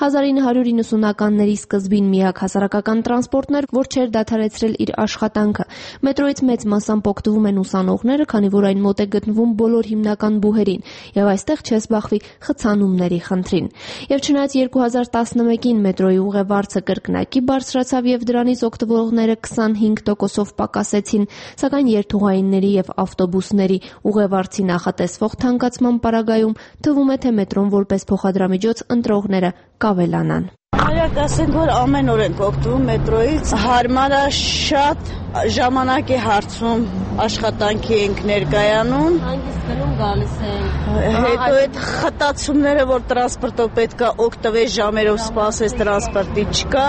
1990-ականների սկզբին միակ հասարակական տրանսպորտն էր, որ չէր դադարեցրել իր աշխատանքը։ Մետրոյից մեծ մասամբ օգտվում են ուսանողները, քանի որ այն մոտ է գտնվում բոլոր հիմնական բուհերին, եւ այստեղ չեսբախվի խցանումների խնդրին։ Եվ չնայած 2011-ին մետրոյի ուղևորը կրկնակի բարձրացավ եւ դրանից օգտվողները 25%-ով պակասեցին, սակայն երթուղայինների եւ ավտոբուսների ուղևորցի նախատեսվող թանկացման պարագայում թվում է, թե մետրոն որպես փոխադրամիջոց ընտրողները կավելանան։ Արագ ասենք, որ ամեն օր ենք օգտվում մետրոյից, հարմար է, շատ ժամանակ է հարցում, աշխատանքի ենք ներկայանում, հանգստանում գալիս ենք։ Հետո այդ խտացումները, որ տրանսպորտով պետք է օգտվես, ժամերով սպասես, տրանսպորտի չկա։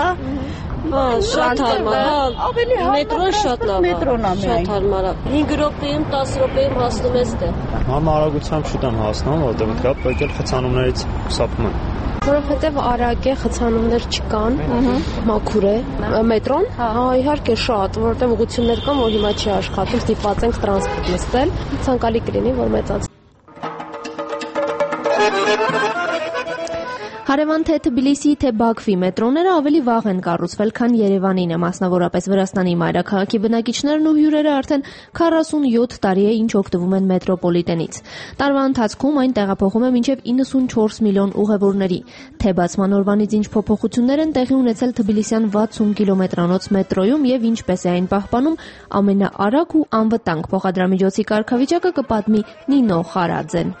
Շատ հարմար, ավելի մետրոն շատ լավ է, մետրոն է շատ հարմար է, 5 րոպեում, 10 րոպեում հասնում ես տեղ։ Արագությամբ շուտ եմ հասնում, որտեղ պետք է եկել խցանումներից խուսափում եմ։ Որովհետև արագ է, խցանումներ չկան, մաքուր է, մետրոն, իհարկե շատ, որովհետև ուղղություններ կան, որ հիմա չի աշխատում, ստիպված ենք տրանսպորտ նստել, ցանկալի կլինի, որ մեծացնի։ Հարևան թե Թբիլիսիի, թե Բաքվի մետրոները ավելի վաղ են կառուցվել, քան Երևանինը, մասնավորապես Վրաստանի մայրաքաղաքի բնակիչներն ու հյուրերը արդեն 47 տարի է ինչ օգտվում են մետրոպոլիտենից։ Տարվա ընթացքում այն տեղափոխում է մինչև 94 միլիոն ուղևորների։ Թե բացման օրվանից ինչ փոփոխություններ են տեղի ունեցել Թբիլիսյան 60 կիլոմետրանոց մետրոյում եւ ինչպես է այն պահպանում ամենաարագ ու անվտանգ փոխադրամիջոցի կարգավիճակը կպատմի Նինո Խարաձեն։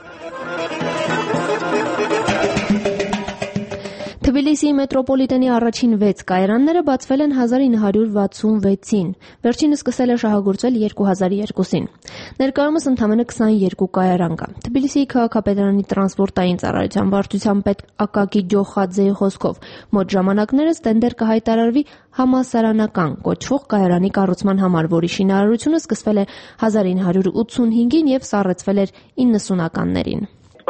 Թբիլիսիի մետրոպոլիտենի առաջին 6 կայարանները բացվել են 1966-ին, վերջինը սկսել է շահագործվել 2002-ին։ Ներկայումս ընդամենը 22 կայարան կա։ Թբիլիսիի քաղաքապետարանի տրանսպորտային ծառայության վարչության պետ Ակակի Ջոխաձեի խոսքով մոտ ժամանակներս տենդեր կհայտարարվի համասարանական կոչվող կայարանի կառուցման համար, որի շինարարությունը սկսվել է 1985-ին եւ սառեցվել էր 90-ականներին։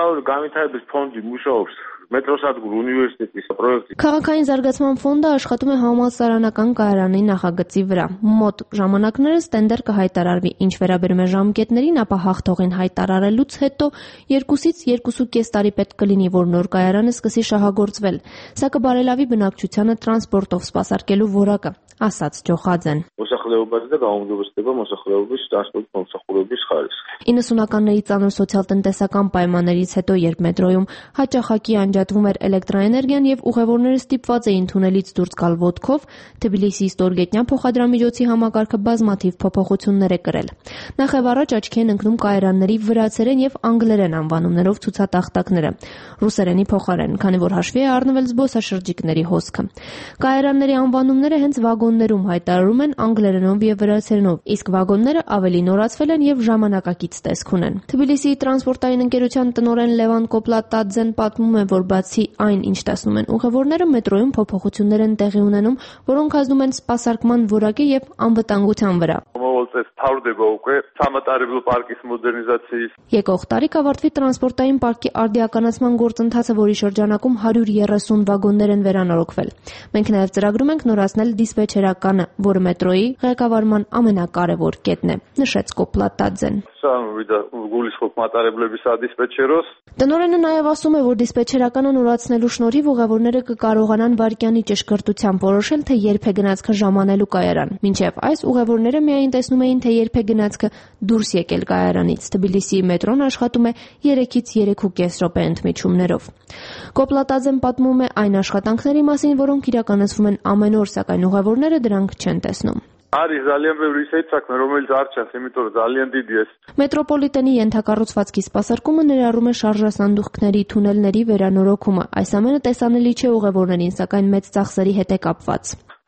Քաղաքային զարգացման ֆոնդը աշխատում է համալսարանական կայարանի նախագծի վրա։ Մոտ ժամանակներս տենդեր կհայտարարվի, ինչ վերաբերում է ժամկետներին, ապա հաղթողին հայտարարելուց հետո 2-ից 2.5 տարի պետք կլինի, որ նոր կայարանը սկսի շահագործվել։ Սա կբարելավի բնակչությանը տրանսպորտով սպասարկելու որակը։ ասաց Ջոխաձեն։ Მოსახლეობაზე და გაუმჯობესდება მოსახლეობის ტრანսպորტ მომსახურების խարիսխը։ 90-ականների ծանր սոցիալ-տնտեսական պայմաններից հետո, երբ մետրոյում հաճախակի անջատվում էր էլեկտրաէներգիան եւ ուղևորները ստիպված էին թունելից դուրս գալ ոտքով, Թբիլիսիի ստորգետնյա փոխադրամիջոցի համակարգը բազմաթիվ փոփոխություններ է կրել։ Նախևառաջ աչքի են ընկնում կայարանների վրացերեն եւ անգլերեն անվանումներով ցուցատախտակները, ռուսերենի փոխարեն, քանի որ հաշվի է առնվել զբոսաշրջիկների հոսքը։ Կայարանների անվանումները հենց վագոններում հայտարարում են անգլերենով եւ վրացերենով, իսկ վագոնները ավելի նորացվել են եւ ժամանակակից տեսք ունեն։ Թբիլիսիի տրանսպորտային ընկերության տնօրեն Լևան Կոպլատադզեն պատմում է, որ բացի այն, ինչ տեսնում են ուղևորները, մետրոյում փոփոխություններ են տեղի ունենում, որոնք ազդում են սպասարկման որակի եւ անվտանգության վրա։ Եկող տարի կավարտվի տրանսպորտային պարկի արդիականացման գործընթացը, որի շրջանակում 130 վագոններ են վերանորոգվել։ Մենք նաև ծրագրում ենք նորացնել դիսպեչերականը, որը մետրոյի ղեկավարման ամենակարևոր կետն է, նշեց Կոպլատադզեն։ Տնօրենը նաև ասում է, որ դիսպեչերականը նորացնելու շնորհիվ ուղևորները կկարողանան վայրկյանի ճշգրտությամբ որոշել, թե երբ է գնացքը ժամանելու կայարան։ Մինչև այս ուղևորները միայն տեսնում էին, թե երբ է գնացքը դուրս եկել կայարանից։ Թբիլիսիի մետրոն աշխատում է 3-ից 3.5 րոպե ընդմիջումներով։ Կոպլատադզեն պատմում է այն աշխատանքների մասին, որոնք իրականացվում են ամեն օր, սակայն ուղևորները դրանք չեն տեսնում։ Մետրոպոլիտենի ենթակառուցվածքի սպասարկումը ներառում է շարժասանդուղքների, թունելների վերանորոգումը։ Այս ամենը տեսանելի չէ ուղևորներին, սակայն մեծ ծախսերի հետ է կապված։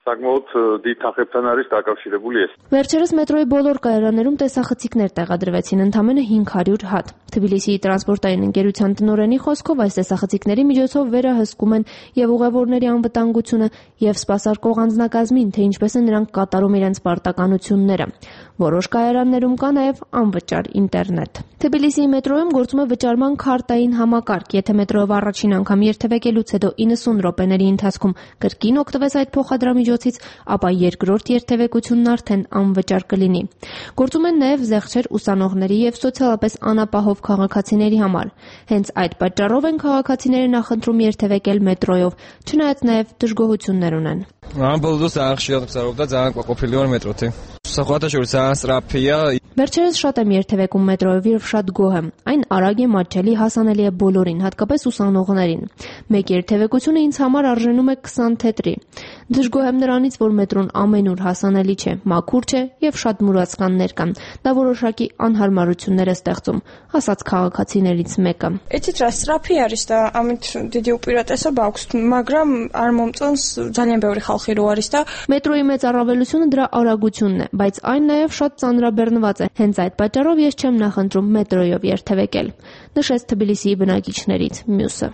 Վերջերս մետրոյի բոլոր կայարաններում տեսախցիկներ տեղադրվեցին, ընդամենը 500 հատ։ Թբիլիսիի տրանսպորտային ընկերության տնօրենի խոսքով, այս տեսախցիկների միջոցով վերահսկում են եւ ուղևորների անվտանգությունը եւ սպասարկող անձնակազմին, թե ինչպես են նրանք կատարում իրենց պարտականությունները։ Որոշ կայարաններում կա նաեւ անվճար ինտերնետ։ Թբիլիսիի մետրոյում գործում է վճարման քարտային համակարգ։ Եթե մետրոյով առաջին անգամ երթևեկելուց հետո 90 րոպեների ընթացքում կրկին օգտվես այդ փոխադրամիջոցից, ապա երկրորդ երթևեկությունն արդեն անվճար կլինի։ Գործում են նաև զեղչեր ուսանողների եւ սոցիալապես անապահով քաղաքացիների համար։ Հենց այդ պատճառով են քաղաքացիները նախընտրում երթևեկել մետրոյով, չնայած նաև դժգոհություններ ունեն։ Վերջերս շատ եմ երթևեկում մետրոյով եւ շատ գոհ եմ։ Այն արագ է, մատչելի, հասանելի է բոլորին, հատկապես ուսանողներին։ Մեկ երթևեկությունը ինձ համար արժենում է 20 թետրի։ Դժգոհ եմ նրանից, որ մետրոն ամենուր հասանելի չէ, մաքուր չէ եւ շատ մուրացկաններ կան։ Դա որոշակի անհարմարություններ է ստեղծում, ասաց քաղաքացիներից մեկը։ Մետրոյի մեծ առավելությունը դրա արագությունն է, բայց այն նաև շատ ծանրաբեռնված է։ Հենց այդ պատճառով ես չեմ նախընտրում մետրոյով երթևեկել, նշեց Թբիլիսիի բնակիչներից մյուսը։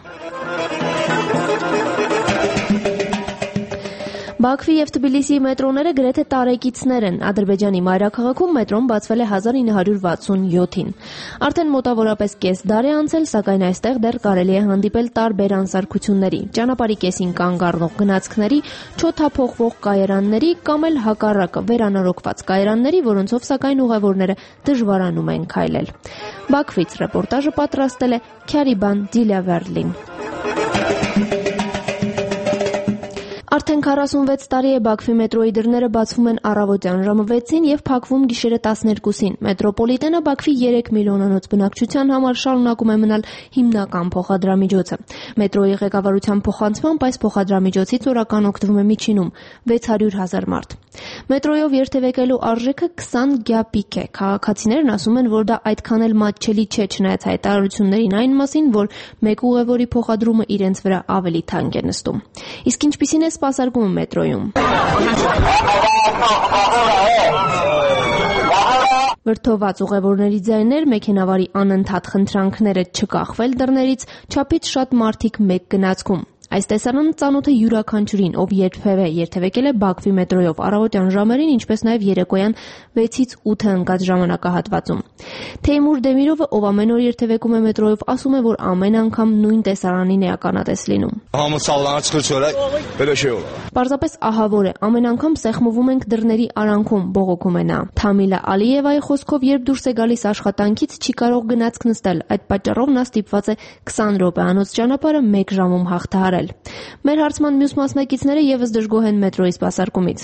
Բաքվի եւ Թբիլիսիի մետրոները գրեթե տարեկիցներ են։ Ադրբեջանի մայրաքաղաքում մետրոն բացվել է 1967-ին։ Արդեն մոտավորապես կես դար է անցել, սակայն այստեղ դեռ կարելի է հանդիպել տարբեր անսարքությունների, ճանապարհի կեսին կանգ առնող գնացքների, չոթափողվող կայարանների կամ էլ հակառակը վերանորոգված կայարանների, որոնցով սակայն ուղևորները դժվարանում են քայլել։ Բաքվից ռեպորտաժը պատրաստել է Քյարիբան Դիլավերլին։ Արդեն 46 տարի է Բաքվի մետրոյի դռները բացվում են առավոտյան ժամը 6-ին եւ փակվում գիշերը 12-ին։ Մետրոպոլիտենը Բաքվի 3 միլիոնանոց բնակչության համար շարունակում է մնալ հիմնական փոխադրամիջոցը։ Մետրոյի ղեկավարության փոխանցմամբ այս փոխադրամիջոցից օրական օգտվում է միջինում 600,000 մարդ։ Մետրոյով երթևեկելու արժեքը 20 գյապիկ է։ Քաղաքացիներն ասում են, որ դա այդքան էլ մատչելի չէ, չնայած հայտարարություններին այն մասին, որ մեկ ուղևորի փոխադրումը իրենց վրա ավելի թանկ է նստում։ Իսկ ինչպիսին է սպասարկումը մետրոյում։ Վրդոված ուղևորների ձայներ, մեքենավարի անընդհատ խնդրանքները չկախվել դռներից, չափից շատ մարդիկ մեկ գնացքում։ Այս տեսարանը ծանոթ է յուրաքանչյուրին, ով երբևէ երթևեկել է Բաքվի մետրոյով առավոտյան ժամերին, ինչպես նաև երեկոյան 6-ից 8 ընկած ժամանակահատվածում։ Թեյմուր Դեմիրովը, ով ամեն օր երթևեկում է մետրոյով, ասում է, որ ամեն անգամ նույն տեսարանին է ականատես լինում։ Պարզապես ահավոր է, ամեն անգամ սեղմվում ենք դռների արանքում, բողոքում է նա։ Թամիլա Ալիևայի խոսքով, երբ դուրս է գալիս աշխատանքից, չի կարող գնացք նստել, այդ պատճառով նա ստիպված է 20 րոպեանոց ճանապարհը 1 ժամում հաղթահարել։ օգտվել։ Մեր հարցման մյուս մասնակիցները եւս դժգոհ են մետրոյի սպասարկումից։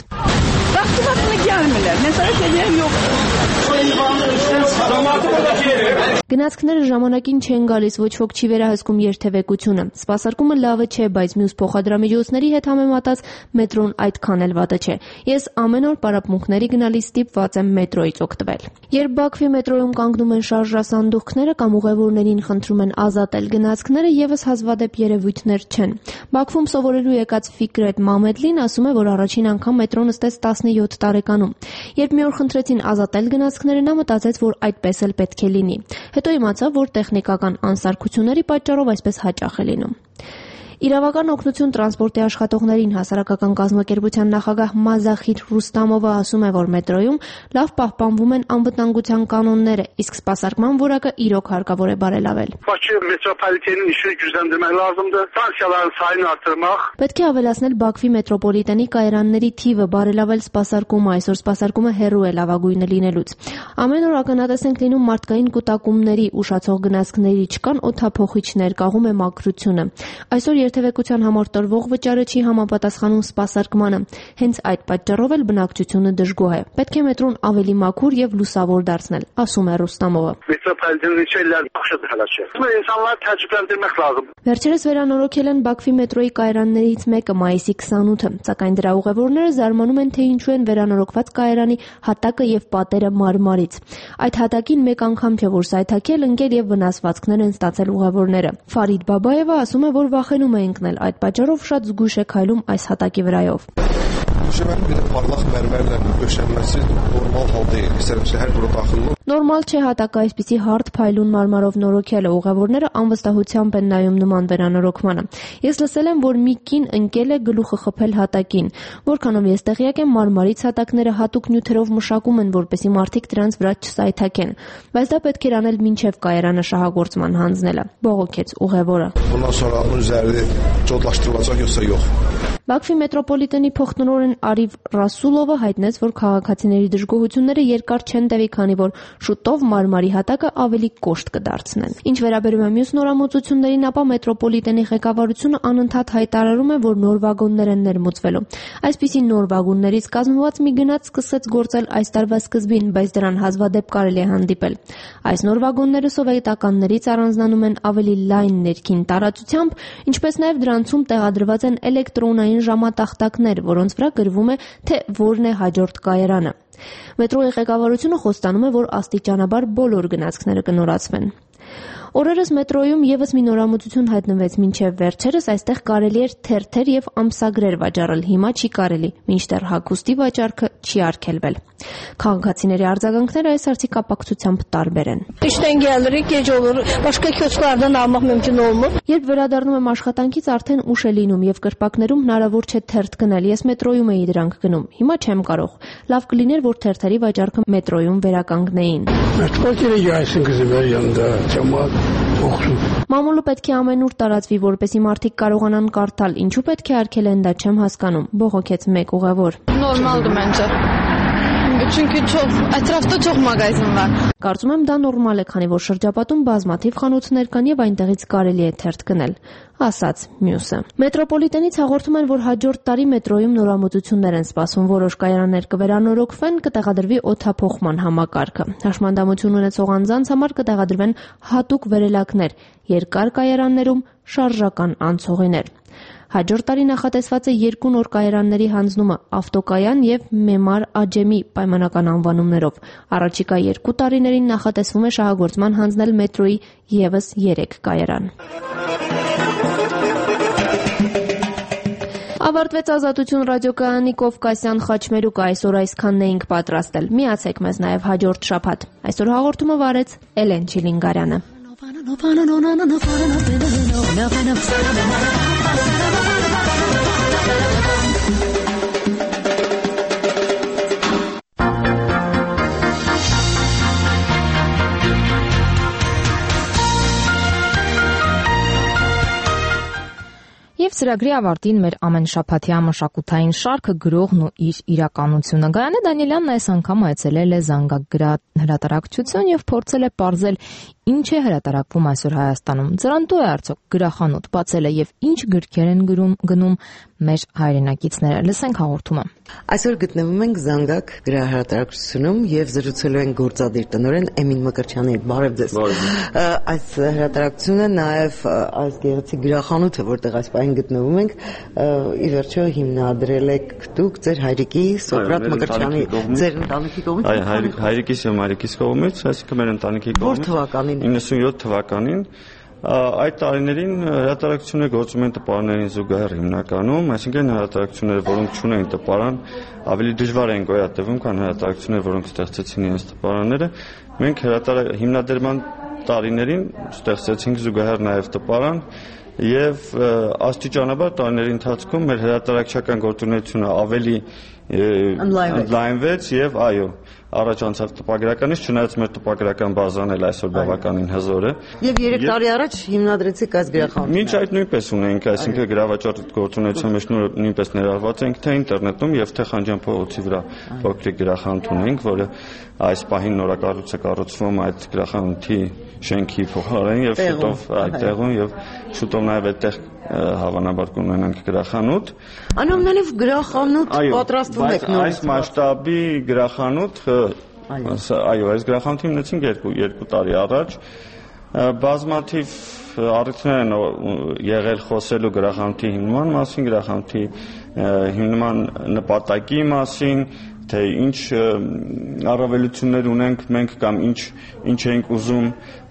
Գնացքները ժամանակին չեն գալիս, ոչ ոք չի վերահսկում երթևեկությունը։ Սպասարկումը լավը չէ, բայց մյուս փոխադրամիջոցների հետ համեմատած մետրոն այդքան էլ վատը չէ։ Ես ամեն օր պարապմունքների գնալիս ստիպված եմ մետրոյից օգտվել։ Երբ Բաքվի մետրոյում կանգնում են շարժասանդուղքները կամ ուղևորներին խնդրում են ազատել գնացքները, եւս հազվադեպ երևույթներ չեն։ Բաքվում սովորելու եկած Ֆիկրետ Մամեդլին ասում է, որ առաջին անգամ մետրոն նստեց 17 տարեկանում։ Երբ մի օր խնդրեցին ազատել գնացքները, նա մտածեց, որ այդպես էլ պետք է լինի։ Հետո իմացավ, որ տեխնիկական անսարքությունների պատճառով այսպես հաճախ է լինում։ Իրավական օգնություն տրանսպորտի աշխատողներին հասարակական կազմակերպության նախագահ Մազախիր Ռուստամովը ասում է, որ մետրոյում լավ պահպանվում են անվտանգության կանոնները, իսկ սպասարկման որակը իրոք հարկավոր է բարելավել։ Պետք է ավելացնել Բաքվի մետրոպոլիտենի կայարանների թիվը, բարելավել սպասարկումը, այսօր սպասարկումը հեռու է լավագույնը լինելուց։ Ամեն օր ականատես ենք լինում մարդկային կուտակումների, ուշացող գնացքների չկան, օդափոխիչներ, կաղում է մաքրությունը։ Այսօր երթևեկության համար տրվող վճարը չի համապատասխանում սպասարկմանը։ Հենց այդ պատճառով էլ բնակչությունը դժգոհ է։ Պետք է մետրոն ավելի մաքուր եւ լուսավոր դարձնել, ասում է Ռուստամովը։ Վերջերս վերանորոգել են Բաքվի մետրոյի կայարաններից մեկը մայիսի 28-ը, սակայն դրա ուղևորները զարմանում են, թե ինչու են վերանորոգված կայարանի հատակը եւ պատերը մարմարից։ Այդ հատակին մեկ անգամ չէ որ սայթաքել, ընկել եւ վնասվածքներ են ստացել ուղևորները։ Ֆարիդ Բաբայևը ասում է, որ վախենում է ընկնել, այդ պատճառով շատ զգույշ է քայլում այս հատակի վրայով։ Նորմալ չէ հատակը այսպիսի հարթ փայլուն մարմարով նորոգելը, ուղևորները անվստահությամբ են նայում նման վերանորոգմանը։ Ես լսել եմ, որ մի կին ընկել է գլուխը խփել հատակին։ Որքանով ես տեղյակ եմ, մարմարից հատակները հատուկ նյութերով մշակում են, որպեսզի մարդիկ դրանց վրա չսայթաքեն։ Բայց դա պետք էր անել մինչև կայարանը շահագործման հանձնելը, բողոքեց ուղևորը։ Բաքվի մետրոպոլիտենի փոխտնօրեն Արիվ Ռասուլովը հայտնեց, որ քաղաքացիների դժգոհությունները երկար չեն տևի, քանի որ շուտով մարմարի հատակը ավելի կոշտ կդարձնեն։ Ինչ վերաբերում է մյուս նորամուծություններին, ապա մետրոպոլիտենի ղեկավարությունը անընդհատ հայտարարում է, որ նոր վագոններ են ներմուծվելու։ Այսպիսի նոր վագոններից կազմված մի գնաց սկսեց գործել այս տարվա սկզբին, բայց դրան հազվադեպ կարելի է հանդիպել։ Այս նոր վագոնները սովետականներից առանձնանում են ավելի լայն ներքին տարածությամբ, ինչպես նաև դրանցում տեղադրված են էլեկտրոնային ժամատախտակներ, որոնց վրա գրվում է, թե որն է հաջորդ կայարանը։ Մետրոյի ղեկավարությունը խոստանում է, որ աստիճանաբար բոլոր գնացքները կնորացվեն։ Օրերս մետրոյում եւս մի նորամուծություն հայտնվեց, մինչև վերջերս այստեղ կարելի էր թերթեր եւ ամսագրեր վաճառել, հիմա չի կարելի, մինչդեռ հագուստի վաճառքը չի արգելվել։ Քաղաքացիների արձագանքները այս հարցի կապակցությամբ տարբեր են։ Երբ վերադառնում եմ աշխատանքից, արդեն ուշ է լինում եւ կրպակներում հնարավոր չէ թերթ գնել, ես մետրոյում էի դրանք գնում, հիմա չեմ կարող։ Լավ կլիներ, որ թերթերի վաճառքը մետրոյում վերականգնեին։ Մամուլը պետք է ամենուր տարածվի, որպեսզի մարդիկ կարողանան կարդալ, ինչու պետք է արգելեն, դա չեմ հասկանում, բողոքեց մեկ ուղևոր։ Նորմալ դմենջը։ Çünkü çok etrafta çok magazin var. Կարծում եմ դա նորմալ է, քանի որ շրջապատում բազմաթիվ խանութներ կան եւ այնտեղից կարելի է թերթ գնել, ասաց մյուսը։ Մետրոպոլիտենից հաղորդում են, որ հաջորդ տարի մետրոյում նորամուծություններ են սպասվում, որոշ կայարաններ կվերանորոգվեն, կտեղադրվի օդափոխման համակարգը։ Հաշմանդամություն ունեցող անձանց համար կտեղադրվեն հատուկ վերելակներ, երկար կայարաններում շարժական անցողիներ։ Հաջորդ տարի նախատեսված է 2 նոր կայարանների հանձնումը՝ ավտոկայան եւ Մեմար Աջեմի պայմանական անվանումներով։ Առաջիկա 2 տարիներին նախատեսվում է շահագործման հանձնել մետրոյի եւս 3 կայարան։ Ավարտվեց Ազատություն ռադիոկայանի Կովկասյան խաչմերուկը, այսօր այսքանն էինք պատրաստել։ Միացեք մեզ նաև հաջորդ շաբաթ։ Այսօր հաղորդումը վարեց Էլեն Չիլինգարյանը։ ծրագրի ավարտին մեր ամենշաբաթյա մշակութային շարքը գրողն ու իր իրականությունը։ Գայանե Դանիելյանն այս անգամ այցելել է Զանգակգրադ հրատարակչություն եւ փորձել է պարզել ինչ է հրատարակվում այսօր Հայաստանում։ Ձրանտու է արդյոք գրախանութ բացել է եւ ինչ գրքեր են գնում մեր հայրենակիցները։ Լսենք հաղորդումը։ Այսօր գտնվում ենք Զանգակ գրահրատարակությունում եւ զրուցելու ենք գործադիր տնօրեն Էմին Մկրտչյանի հետ։ Բարև ձեզ։ Այս հրատարակությունը նաեւ այս գեղեցիկ գրախանութը, որտեղ այս պահին գտնվում ենք, ի վերջո հիմնադրել եք դուք ձեր հայրիկի Սոկրատ Մկրտչյանի ձեր ընտանիքի կողմից։ Այ հայրիկիս եւ մայրիկիս կողմից, այսինքն մեր ընտանիքի կողմից։ Որ թվականին։ 97 թվականին այդ տարիներին հրատարակությունները գործում են տպարաններին զուգահեռ հիմնականում, այսինքն հրատարակությունները, որոնք չունեն տպարան, ավելի դժվար են գոյատևում, քան հրատարակությունները, որոնք ստեղծեցին իրենց տպարանները։ Մենք հիմնադրման տարիներին ստեղծեցինք զուգահեռ նաև տպարան եւ աստիճանաբար տարիների ընթացքում մեր հրատարակչական գործունեությունը ավելի ընդլայնվեց եւ այո առաջ անցավ տպագրականից, չնայած մեր տպագրական բազան էլ այսօր բավականին հզոր է։ Եվ 3 տարի առաջ հիմնադրեցիք այս գրախանութը։ Մինչ այդ նույնպես ունենք, այսինքն գրավաճառ գործունեության մեջ նույնպես ներառված ենք թե ինտերնետում եւ թե Խանջյան փողոցի վրա փոքրիկ գրախանութ ունենք, որը այս պահին նորակառույց է կառուցվում այդ գրախանութի շենքի փոխարեն եւ շուտով այդտեղում եւ շուտով նաեւ այդտեղ հավանաբար կունենանք գրախանութ։ Անամենայնիվ գրախանութ պատրաստվում եք նոր։ Այս մասշտաբի գրախանութ, այո, այս գրախանութը հիմնեցինք 2 տարի առաջ։ Բազմաթիվ առիթներ են եղել խոսելու գրախանութի հիմնման մասին, գրախանութի հիմնման նպատակի մասին, թե ինչ առավելություններ ունենք մենք կամ ինչ ենք ուզում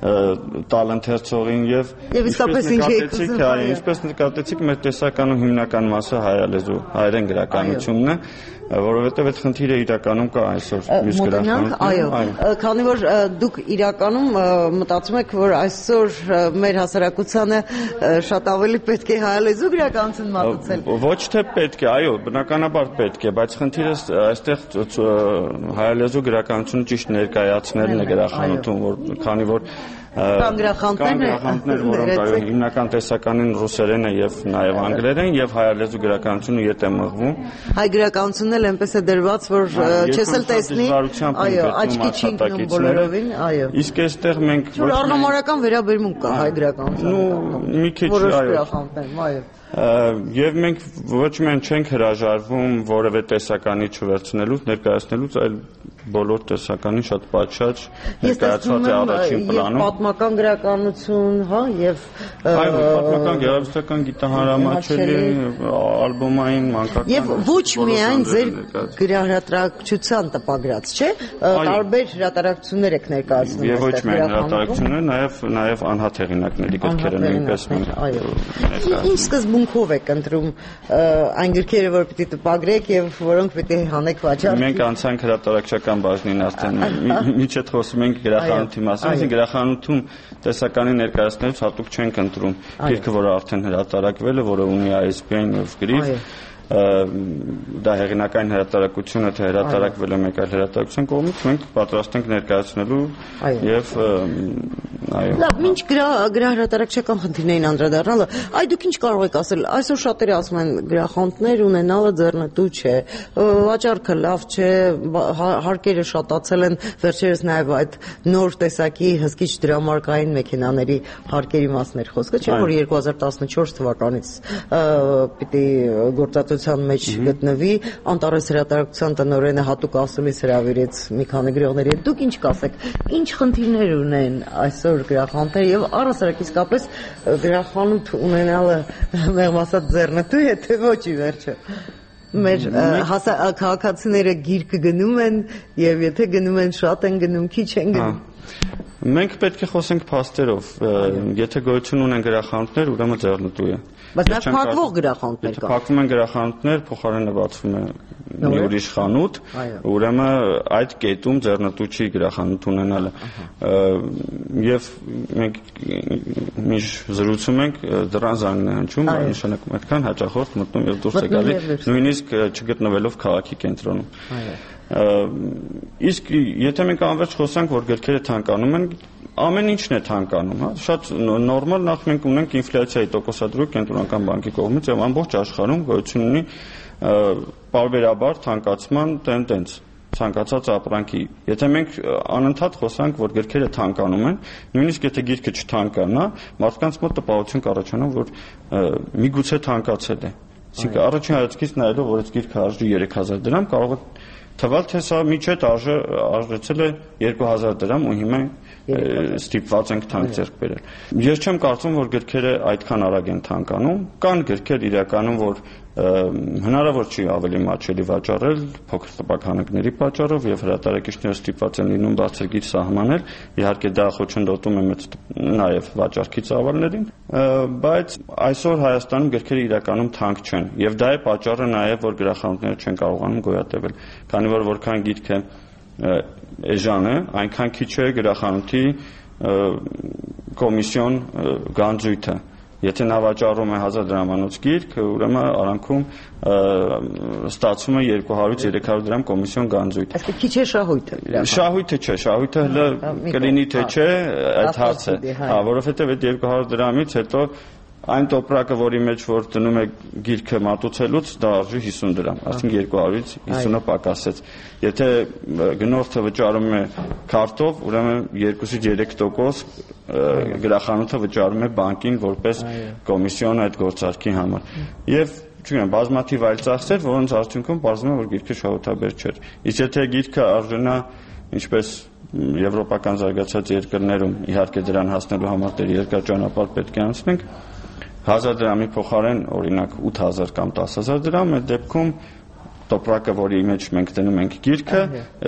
տալ ընթերցողին եւ իսկապես ինչ եք ուզում, ինչպես նկատեցիք մեր տեսականու հիմնական մասը հայալեզու հայերեն գրականությունն է, որովհետեւ այդ խնդիրը իրականում կա այսօր մյուս գրախանութում։ Այո, քանի որ դուք իրականում մտածում եք, որ այսօր մեր հասարակությանը շատ ավելի պետք է հայալեզու գրականություն մատուցել։ Ոչ թե պետք է, այո, բնականաբար պետք է, բայց խնդիրը այստեղ հայալեզու գրականությունը ճիշտ ներկայացնելն է գրախանութում, քանի որ կան գրախանութներ, որոնք այո հիմնական տեսականին ռուսերեն է եւ նաեւ անգլերեն եւ հայալեզու գրականությունը ետ է մղվում։ Հայ գրականությունն էլ այնպես է դրված, որ չես էլ տեսնի, այո, աչքի չի ընկնում բոլորովին, այո։ Իսկ այստեղ մենք ոչ արհամարական վերաբերմունք կա հայ գրականության։ Մի քիչ այո։ Եվ մենք ոչ միայն չենք հրաժարվում որևէ տեսականի չվերցնելուց, ներկայացնելուց, այլ բոլոր տեսականին շատ պատշաճ ներկայացված է առաջին պլանում։ Պատմական գրականություն, հա, եւ այո, պատմական գեղարվեստական գիտահարամատչելի, ալբոմային, մանկական։ Եվ ոչ միայն ձեր գրահրատարակչության տպագրած, չէ՞, տարբեր հրատարակություններ եք ներկայացնում։ Եվ ոչ միայն հրատարակություններ, նաեւ անհաթեղինակների գրքերը նույնպես մենք։ Այո։ Ինչ սկզբունքով եք ընտրում այն գրքերը, որ պիտի տպագրեք եւ որոնք պիտի հանեք վաճառ։ Մենք անցանք հրատարակչական բաժնին արդեն միջետ խոսում ենք գրախանութի մասին, այսինքն գրախանութում տեսականի ներկայացնելուց հատուկ չենք ընտրում գիրքը, որը արդեն հրատարակվել է, որը ունի ISBN եւ գրիվ, դա հեղինակային հրատարակությունը թե հրատարակվել է մեկ այլ հրատարակության կողմից, մենք պատրաստ ենք ներկայացնելու եւ այո։ Լավ, ինչ գրահրատարակչական խնդիրներին անդրադառնալը, այ դուք ինչ կարող եք ասել, այսօր շատերը ասում են գրախանութներ ունենալը ձեռնտու չէ, վաճառքը լավ չէ, հարկերը շատացել են, վերջերս նաեւ այդ նոր տեսակի հսկիչ դրամարկային մեքենաների հարկերի մասն էր խոսքը, չէ՞ որ 2014 թվականից պիտի գործածության մեջ գտնվի, Անտարես հրատարակության տնօրենը հատուկ ասուլիս հրավիրեց մի քանի գրողների հետ։ Դուք ինչ կասեք, ինչ խնդիրներ ունեն այսօր գրախանութները եւ առհասարակ իսկապես գրախանութ ունենալը մեղմ ասած ձեռնտու է, թե ոչ ի վերջո։ Մեր քաղաքացիները գիրքը գնում են եւ եթե գնում են շատ են գնում, քիչ են գնում։ Մենք պետք է խոսենք փաստերով, եթե գոյություն ունեն գրախանութներ, ուրեմն ձեռնտու է։ Բայց նա փակվող գրախանութներ կան։ Փակվում են գրախանութներ, փոխարենը բացվում է մի ուրիշ խանութ, ուրեմն այդ կետում ձեռնտու չի գրախանութ ունենալը։ Եվ մենք միշտ զրուցում ենք, դրան զանգն է հնչում, նշանակում այդքան հաճախորդ մտնում եւ դուրս է գալի, նույնիսկ չգտնվելով քաղաքի կենտրոնում։ Իսկ եթե մենք անverջ խոսանք, որ գրքերը թանկանում են, ամեն ինչն է թանկանում, հա, շատ նորմալ, նախ մենք ունենք ինֆլյացիայի տոկոսադրույք կենտրոնական բանկի կողմից եւ ամբողջ աշխարհում գոյություն ունի պարբերաբար թանկացման տենդենց, ցանկացած ապրանքի։ Եթե մենք անընդհատ խոսանք, որ գրքերը թանկանում են, նույնիսկ եթե գիրքը չթանկանա, մարդկանց մոտ տպավորություն կառաջանա, որ միգուցե թանկացել է։ Այսինքն առաջին հայացքից նայելով, որ այս գիրքը արժի 3000 դրամ, կարող է թվալ, թե սա միջետ արժեցել է 2000 դրամ ու հիմա ստիպված ենք թանկ ձեռք բերել։ Ես չեմ կարծում, որ գրքերը այդքան արագ են թանկանում, կան գրքեր իրականում, որ հնարավոր չի ավելի մատչելի վաճառել փոքր տպաքանակների պատճառով եւ հրատարակիչները ստիպված են լինում բարձր գիր սահմանել, իհարկե դա խոչընդոտում է նաեւ վաճառքի ծավալներին, բայց այսօր Հայաստանում գրքերը իրականում թանկ չեն եւ դա է պատճառը նաեւ, որ գրախանութները չեն կարողանում գոյատևել, քանի որ որքան գիրքը էժան է, այնքան քիչ է գրախանութի կոմիսիոն գանձույթը։ Եթե նա վաճառում է 1000 դրամանոց գիրք, ուրեմն արանքում ստացվում է 200-300 դրամ կոմիսիոն գանձույթ։ Այսինքն քիչ է շահույթը։ Շահույթը չէ, շահույթը հələ կլինի թե չէ, այդ հարցը, հա, որովհետև այդ 200 դրամից հետո այն տոպրակը, որի մեջ որ դնում է գիրքը մատուցելուց, դա արժի 50 դրամ, այսինքն 200-ից 50-ը պակասեց։ Եթե գնորդը վճարում է քարտով, ուրեմն 2-ից 3% գրախանութը վճարում է բանկին որպես կոմիսիոն այդ գործարքի համար։ Եվ չգիտեմ, բազմաթիվ այլ ծախսեր, որոնց արդյունքում պարզվում է, որ գիրքը շահութաբեր չէր։ Իսկ եթե գիրքը արժանա, ինչպես եվրոպական զարգացած երկրներում, իհարկե դրան հասնելու համար դեռ երկար ճանապարհ պետք է անցնենք, 1000 դրամի փոխարեն օրինակ 8000 կամ 10000 դրամ, այդ դեպքում տոպրակը, որի մեջ մենք դնում ենք գիրքը,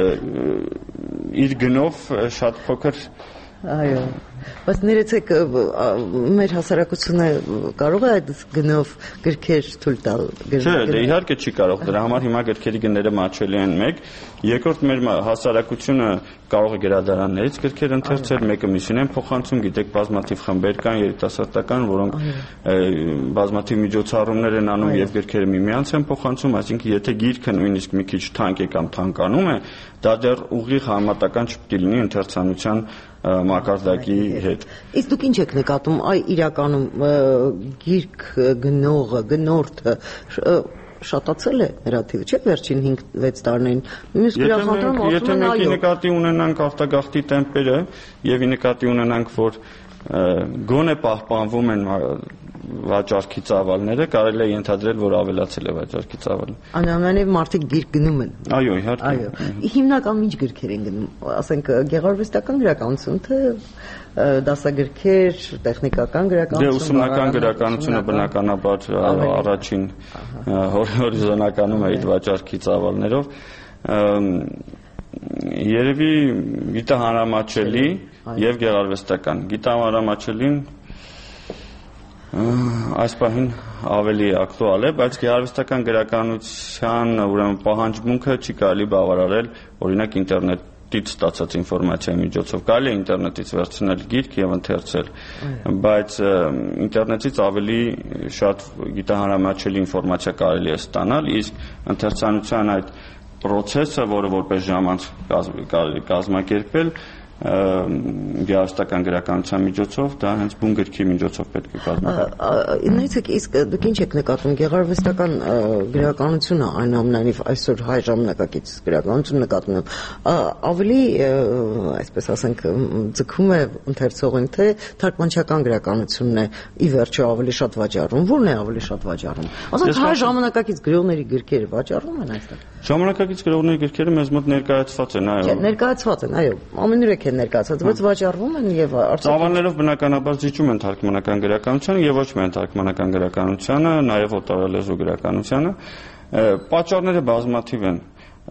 իր գնով շատ փոքր Այո, բայց ներեցեք, մեր հասարակությունը կարող է այդ գնով գրքեր թույլ տալ։ Չէ, դե իհարկե չի կարող, դրա համար հիմա գրքերի գները մատչելի են մեկ, երկրորդ մեր հասարակությունը կարող է գրադարաններից գրքեր ընթերցել, մեկը մյուսին են փոխանցում, գիտեք, բազմաթիվ խմբեր կան երիտասարդական, որոնք բազմաթիվ միջոցառումներ են անում եւ գրքերը միմյանց են փոխանցում, այսինքն եթե գիրքը նույնիսկ մի քիչ թանկ է կամ թանկանում է, դա դեռ ուղիղ համատական չպետք է լինի ընթերցանության մակարդակի հետ։ Իսկ դուք ինչ եք նկատում, իրականում գիրք գնողը, գնորդը շատացել է նրա թիվը, չէ՞ վերջին 5-6 տարիներին։ Մյուս գրախանութներում եթե մենք նկատի ունենանք արտագաղթի տեմպերը եւ նկատի ունենանք, որ գոնե պահպանվում են վաճառքի ծավալները, կարելի է ենթադրել, որ ավելացել է վաճառքի ծավալը։ Այնուամենայնիվ մարդիկ գիրք գնում են։ Այո, իհարկե։ Այո։ Հիմնական ինչ գրքեր են գնում, ասենք գեղարվեստական գրականություն, թե դասագրքեր, տեխնիկական գրականություն։ Դե ուսումնական գրականությունը բնականաբար առաջին հորիզոնականում է իր վաճառքի ծավալներով։ Երևի գիտահանրամատչելի եւ գեղարվեստական։ Գիտահանրամատչելին այս պահին ավելի ակտուալ է, բայց գեղարվեստական գրականության ուրեմն պահանջմունքը չի կարելի բավարարել օրինակ ինտերնետից ստացած ինֆորմացիայի միջոցով։ Կարելի է ինտերնետից վերցնել գիրք եւ ընթերցել, բայց ինտերնետից ավելի շատ գիտահանրամատչելի ինֆորմացիա կարելի է ստանալ, իսկ ընթերցանության այդ process-ը, որը որպես ժամանց կարելի կազմակերպել գեղարվեստական գրականության միջոցով, դա հենց բուն գրքի միջոցով պետք է կազմակերպել։ Նայեցեք, իսկ դուք ինչ եք նկատում, գեղարվեստական գրականությունը այնուամենայնիվ այսօր հայ ժամանակակից գրականություն նկատում եմ, ավելի, այսպես ասենք, ձգում է ընթերցողին, թե թարգմանչական գրականությունն է ի վերջո ավելի շատ վաճառում, ո՞րն է ավելի շատ վաճառում։ Ասենք հայ ժամանակակից գրողների գրքերը վաճառում են այստեղ։ Ժամանակակից գրողների գրքերը մեզ մոտ ներկայացված են, այո։ Ներկայացված են, այո, ամենուրեք են ներկայացված, բայց վաճառվում են եւ ծավալներով բնականաբար զիջում են թարգմանական գրականությանը եւ ոչ միայն թարգմանական գրականությանը, նաեւ օտարալեզու գրականությանը։ Պատճառները բազմաթիվ են։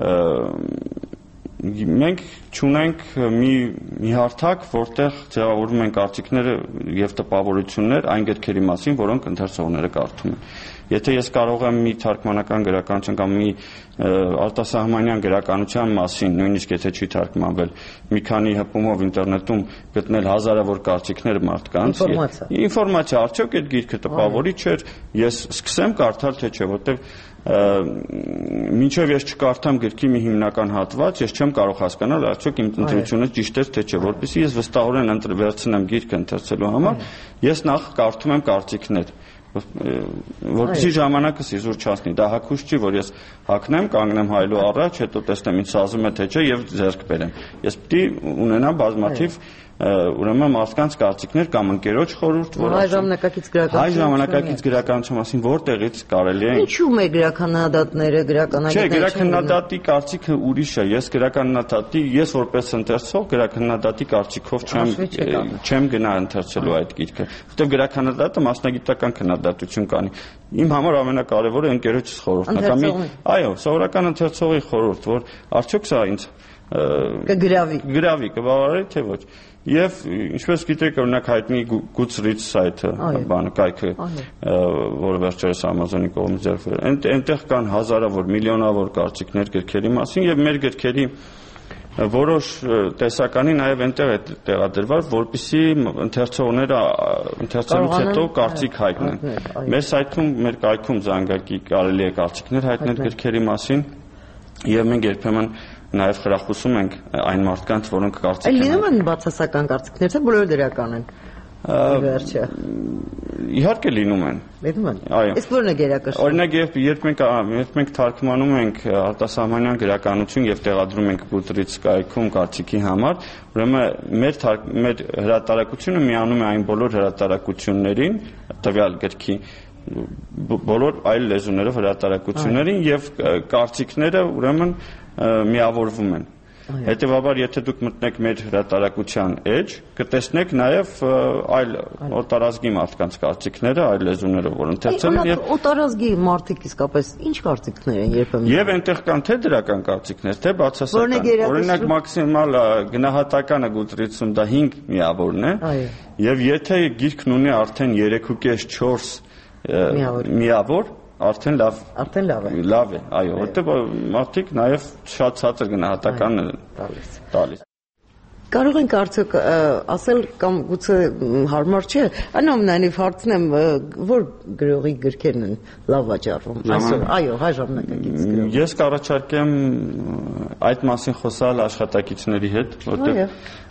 Մենք չունենք մի հարթակ, որտեղ ձևավորվում են կարծիքները եւ տպավորություններ այն գրքերի մասին, որոնք ընթերցողները կարդում են։ Եթե ես կարող եմ մի թարգմանական գրականություն կամ մի արտասահմանյան գրականության մասին, նույնիսկ եթե չի թարգմանվել, մի քանի հպումով ինտերնետում գտնել հազարավոր կարծիքներ մարդկանց, ինֆորմացիա, արդյոք այդ գիրքը տպավորիչ չէր, ես սկսեմ կարդալ թե չէ, որտեղ մինչև ես չկարդամ գրքի մի հիմնական հատված, ես չեմ կարող հասկանալ, արդյոք իմ ընտրությունը ճիշտ է թե չէ, որպեսզի ես վստահորեն վերցնեմ գիրքը ընթերցելու համար, ես նախ կարդում եմ կարծիքներ, որպեսզի ժամանակս իզուր չանցնի, դա հակուս չի, որ ես հագնեմ, կանգնեմ հայելու առաջ, հետո տեսնեմ ինձ սազում է թե չէ եւ ձեռք բերեմ։ Ես պիտի ունենամ բազմաթիվ ուրեմն մարդկանց կարծիքներ կամ ընկերոջ խորհուրդ, որ հայ ժամանակակից գրականության մասին որտեղից կարելի է։ Ինչու՞ է գրականադատները, գրականագետները։ Չէ, գրականադատի կարծիքը ուրիշ է։ Ես գրականադատի, ես որպես ընթերցող գրականադատի կարծիքով չեմ գնա ընթերցելու այդ գիրքը, որտեղ գրականադատը մասնագիտական քննադատություն կանի։ Իմ համար ամենակարևորը ընկերոջս խորհուրդն է կամ այո, սովորական ընթերցողի խորհուրդ, որ արդյոք սա ինձ կգրավի, կբավարարի թե ոչ։ Եվ ինչպես գիտեք, օրինակ հայտնի Goodreads սայթը, բանը կայքը, որը վերջերս Amazon-ի կողմից ձեռք բերել, այնտեղ կան հազարավոր, միլիոնավոր կարծիքներ գրքերի մասին եւ մեր գրքերի որոշ տեսականի նաև այնտեղ է տեղադրված, որպեսզի ընթերցողները ընթերցելուց հետո կարծիք հայտնեն։ Մեր սայթում, մեր կայքում զանգակի կարելի է կարծիքներ հայտնել գրքերի մասին եւ մենք երբեմն նաև խրախուսում ենք այն մարդկանց, որոնք կարծիք են։ Լինում են բացասական կարծիքներ, թե բոլորը դրական են։ Վերջը։ Իհարկե լինում են։ Լինում են։ Այո։ Իսկ ո՞րն է գերակշռում։ Օրինակ, երբ մենք թարգմանում ենք արտասահմանյան գրականություն եւ տեղադրում ենք Goodreads կայքում կարծիքի համար, ուրեմն մեր հրատարակությունը միանում է այն բոլոր հրատարակություններին, տվյալ գրքի բոլոր այլ լեզուներով հրատարակություններին եւ կարծիքները ուրեմն միավորվում են։ Հետևաբար, եթե դուք մտնեք մեր հրատարակության էջ, կտեսնեք նաև այլ օտարազգի մարդկանց կարծիքները, այլ լեզուներով, որ ընթերցել են եւ օտարազգի մարդիկ իսկապես ինչ կարծիքներ են երբեմն։ Եվ այնտեղ կան թե դրական կարծիքներ, թե բացասական։ Օրինակ մաքսիմալ գնահատականը Goodreads-ում դա 5 միավորն է։ Եվ եթե գիրքն ունի արդեն 3.5-4 միավոր արդեն լավ է, այո, որտեղ մարդիկ նաև շատ ցածր գնահատական են տալիս։ Կարող ենք արդյոք ասել կամ գուցե հարմար չէ, այնուամենայնիվ հարցնեմ, որ գրողի գրքերն են լավ վաճառվում այսօր, այո, հայ ժամանակակից գրող։ Ես կառաջարկեմ այդ մասին խոսալ աշխատակիցների հետ, որտեղ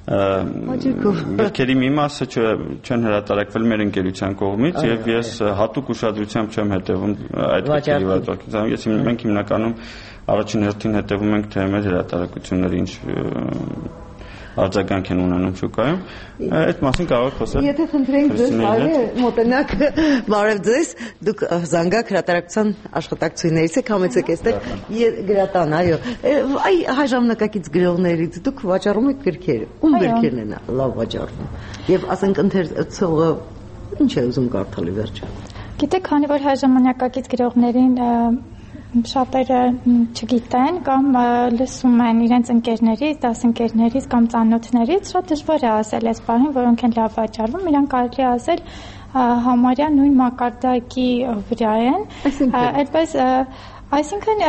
գրքերի մի մասը չեն հրատարակվել մեր ընկերության կողմից եւ ես հատուկ ուշադրությամբ չեմ հետևում այդ գրքերի վաճառքին։ Մենք հիմնականում առաջին հերթին հետևում ենք թե մեր հրատարակությունները ինչ արձագանք են ունենում շուկայում, այդ մասին կարող եք խոսել։ Եթե խնդրենք ձեզ այլ մոտենակ, բարև ձեզ, դուք զանգակ հրատարակության աշխատակցություններից եք, համեցեք այստեղ գրատան, այո, հայ ժամանակակից գրողներից դուք վաճառում եք գրքեր, ում գրքերն են լավ վաճառվում, եւ ասենք ընթերցողը ինչ է ուզում կարդալ ի վերջո։ Գիտեք, քանի որ հայ ժամանակակից գրողներին շատերը չգիտեն կամ լսում են իրենց ընկերներից, դասընկերներից կամ ծանոթներից, շատ դժվար է ասել այս բանին, որոնք են լավ վաճառվում, իրենք կարելի է ասել համարյա նույն մակարդակի վրա են, այդպես այսինքն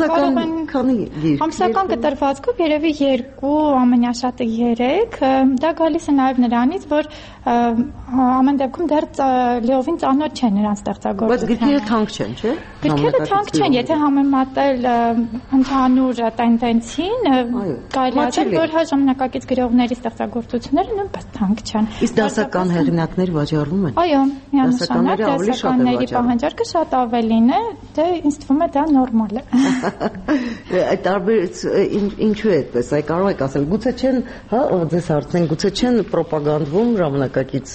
ամսական կտրվածքով երևի 2, ամենաշատը 3, դա գալիս է նաև նրանից, որ ամեն դեպքում դեռ լիովին ծանոթ չեն նրանց ստեղծագործության։ Բայց գրքերը թանկ չեն, չէ՞։ Գրքերը թանկ չեն, եթե համեմատել ընդհանուր տենդենսին, կարելի է ասել, որ հայ ժամանակակից գրողների ստեղծագործությունները նույնպես թանկ չեն։ Իսկ դասական հեղինակներ վաճառվում են։ Այո, միանշանակ դասականների պահանջարկը շատ ավելին է, դե ինձ թվում է դա նորմալ է։ Այդ տարբերություն ինչու է այդպես, այ կարող եք ասել, գուցե չեն, հա, ձեզ հարցնեն, գուցե չեն ռոպագանդվում ժամանակակից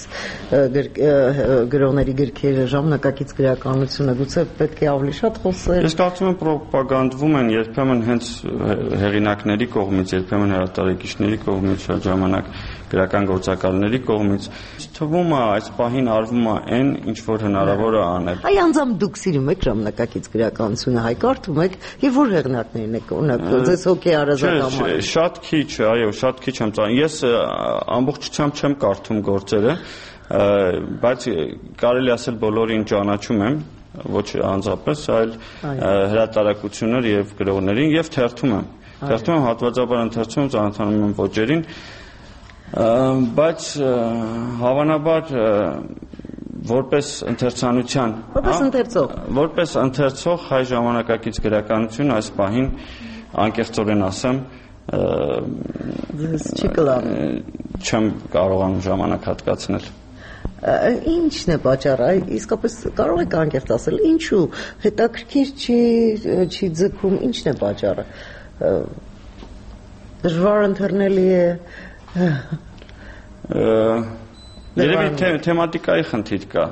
գրողների գրքերը, ժամանակակից գրականությունը, գուցե պետք է ավելի շատ խոսել։ Ես կարծում եմ ռոպագանդվում են երբեմն հենց հեղինակների կողմից, երբեմն հրատարակիչների կողմից, շատ ժամանակ գրական գործակալների կողմից։ Թվում է այս պահին արվում է այն, ինչ որ հնարավոր է անել։ Այ անձամբ դուք սիրում եք ժամանակակից գրականությունը, հայ կարդում եք, եւ որ հեղինակներն եք, օրինակ, ձեզ հոգի արազատամար։ Շատ քիչ, այո, շատ քիչ եմ ծանոթ։ Ես ամբողջությամբ չեմ կարդում գործերը, բայց կարելի ասել բոլորին ճանաչում եմ, ոչ անձապես, այլ հրատարակություններ եւ գրողներին եւ թերթում եմ։ Թերթում եմ հատվածաբար ընթերցում, ծանոթանում եմ ոճերին, բայց հավանաբար որպես ընթերցանության, որպես ընթերցող հայ ժամանակակից գրականություն այս պահին անկեղծորեն ասեմ չեմ կարողանում ժամանակ հատկացնել։ Ինչն է պատճառը, իսկապես կարող եք անկեղծ ասել, ինչու հետաքրքիր չի ձգում, ինչն է պատճառը, դժվար ընթերնելի է, երևի թեմատիկայի խնդիր կա,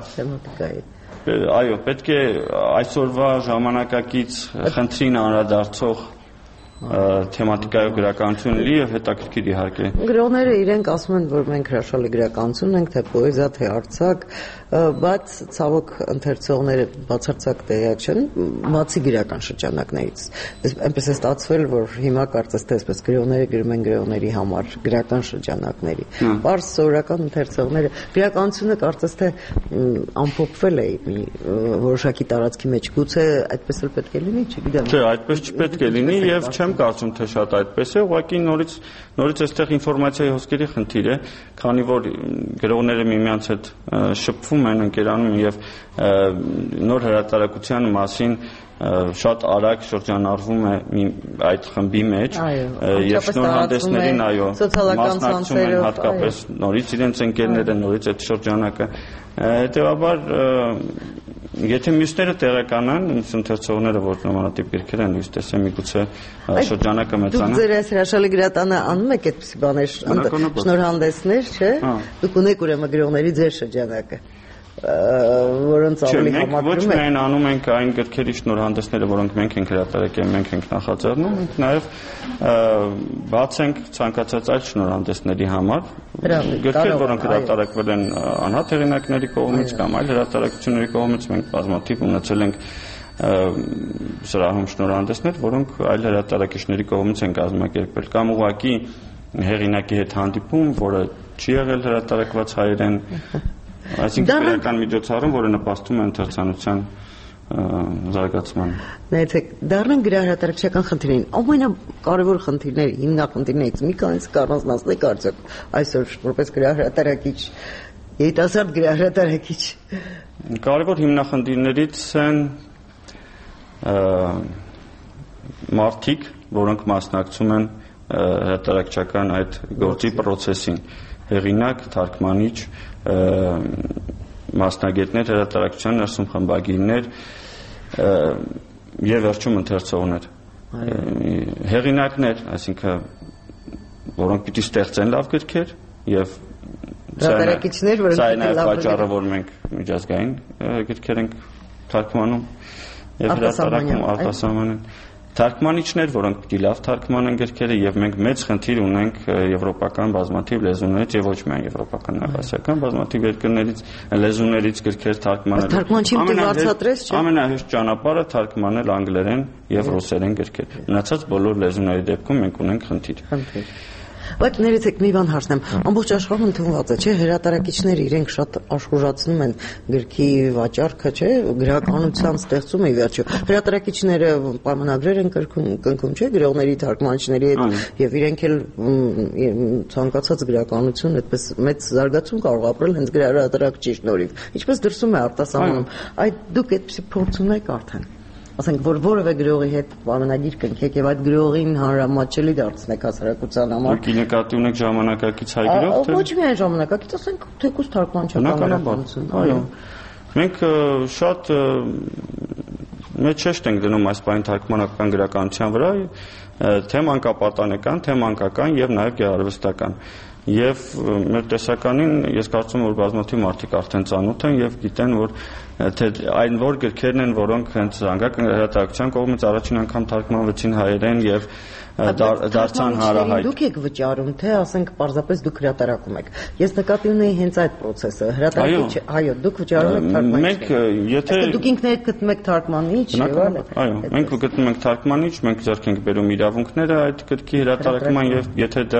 այո, պետք է այսօրվա ժամանակակից խնդրին անդրադարձող թեմատիկայով գրականություն լի եւ հետաքրքիր իհարկե։ Գրողները իրենք ասում են, որ մենք հրաշալի գրականություն ենք, թե պոեզիա, թե արձակ, բայց ցավոք ընթերցողները բացարձակ տեղյակ չեն, բացի գրական շրջանակներից։ Այնպես է ստացվել, որ հիմա կարծես թե այսպես գրողները գրում են գրողների համար գրական շրջանակների։ Պարզ սովորական ընթերցողները գրականությունը կարծես թե ամփոփվել է մի որոշակի տարածքի մեջ, գուցե այդպես էլ պետք է լինի, չգիտեմ։ Չէ, այդպես չպետք է լինի եւ չեմ կարծում թե շատ այդպես է, ուղղակի նորից այստեղ ինֆորմացիայի հոսքերի խնդիր է, քանի որ գրողները միմյանց հետ շփվում են, ընկերանում եւ նոր հրատարակության մասին շատ արագ շրջանառվում է այդ խմբի մեջ եւ շնորհանդեսներին մասնակցում են հատկապես նորից իրենց ընկերները, նորից այդ շրջանակը, հետեւաբար եթե մյուսները տեղեկանան, ընթերցողները, որ նմանատիպ գրքեր են լույս տեսել, միգուցե շրջանակը մեծանա։ Դուք ձեր այս հրաշալի գրատանը անում եք այդպիսի բաներ, շնորհանդեսներ, չէ՞։ Դուք ունեք ուրեմն գրողների ձեր շրջանակը, որոնց ավելի համակրում եք։ Ոչ միայն անում ենք այն գրքերի շնորհանդեսները, որոնք մենք ենք հրատարակել, մենք ենք նախաձեռնում, մենք նաև բաց ենք ցանկացած այլ շնորհանդեսների համար, գրքեր, որոնք հրատարակվել են անհատ հեղինակների կողմից կամ այլ հրատարակությունների կողմից, մենք բազմաթիվ ունեցել ենք սրահում շնորհանդեսներ, որոնք այլ հրատարակիչների կողմից են կազմակերպվել, կամ ուղղակի հեղինակի հետ հանդիպում, որը չի եղել հրատարակված հայերեն, այսինքն գրական միջոցառում, որը նպաստում է ընթերցանության զարգացմանը։ Նայեցեք, դառնանք գրահրատարակչական խնդիրներին, ամենակարևոր խնդիրները, հիմնախնդիրներից մի քանիսը կառանձնացնեք արդյոք այսօր որպես գրահրատարակիչ, երիտասարդ գրահրատարակիչ։ Կարևոր հիմնախնդիրներից են մարդիկ, որոնք մասնակցում են հրատարակչական այդ գործի պրոցեսին, հեղինակ, թարգմանիչ, մասնագետներ, հրատարակչության ներսում խմբագիրներ եւ վերջում ընթերցողներ, հեղինակներ, այսինքն որոնք պիտի ստեղծեն լավ գրքեր եւ հրատարակիչներ, որոնք սա այն պատճառը, որ մենք միջազգային գրքեր ենք թարգմանում եւ հրատարակում արտասահմանեն, թարգմանիչներ, որոնք պիտի լավ թարգմանեն գրքերը եւ մենք մեծ խնդիր ունենք եվրոպական բազմաթիվ լեզուներից եւ ոչ միայն եվրոպական, ասիական բազմաթիվ երկրներից լեզուներից գրքեր թարգմանել։ Ամենահեշտ ճանապարհը թարգմանել անգլերեն եւ ռուսերեն գրքեր։ Մնացած բոլոր լեզուների դեպքում մենք ունենք խնդիր։ Բայց ներեցեք մի բան հարցնեմ, ամբողջ աշխարհում ընդունված է, չէ՞, հրատարակիչները իրենք շատ աշխուժացնում են գրքի վաճառքը, չէ՞, գրականության ստեղծումը ի վերջո։ Հրատարակիչները պայմանագրեր են կնքում, չէ՞, գրողների, թարգմանիչների հետ եւ իրենք էլ ցանկացած գրականություն այդպես մեծ զարգացում կարող ապրել հենց գրահրատարակչի շնորհիվ։ Ինչպես դրսում է արտասահմանում։ Այդ դուք այդպեսի փորձ ունեք արդեն։ Ասենք, որ որևէ գրողի հետ պայմանագիր կնքեք եւ այդ գրողին հանրամատչելի դարձնեք հասարակության համար։ Դուք նկատի ունեք ժամանակակից հայ գրող, թե ոչ միայն ժամանակակից, ասենք, թեկուզ թարգմանչական գրականություն։ Այո։ Մենք շատ մեծ շեշտ ենք դնում այս բանի թարգմանական գրականության վրա, թե մանկապատանեկան, թե մանկական եւ նաեւ գեղարվեստական։ Եվ մեր տեսականին ես կարծում եմ, որ բազմաթիվ մարդիկ արդեն ծանոթ են եւ գիտեն, որ այն որ գրքերն են, որոնք հենց զանգակ հրատարակության կողմից առաջին անգամ թարգմանվեցին հայերեն եւ դարձան հանրահայտ։ Դուք եք վճարում, թե ասենք պարզապես դուք հրատարակում եք։ Ես նկատի ունեի հենց այդ process-ը, հրատարակիչ, այո, դուք վճարում եք թարգմանիչ։ Մենք եթե դուք ինքներդ գտնում եք թարգմանիչ, եւ այլն։ Այո, մենք գտնում ենք թարգմանիչ, մենք ձեռք ենք բերում իրավունքները այդ գրքի հրատարակման եւ եթե դեռ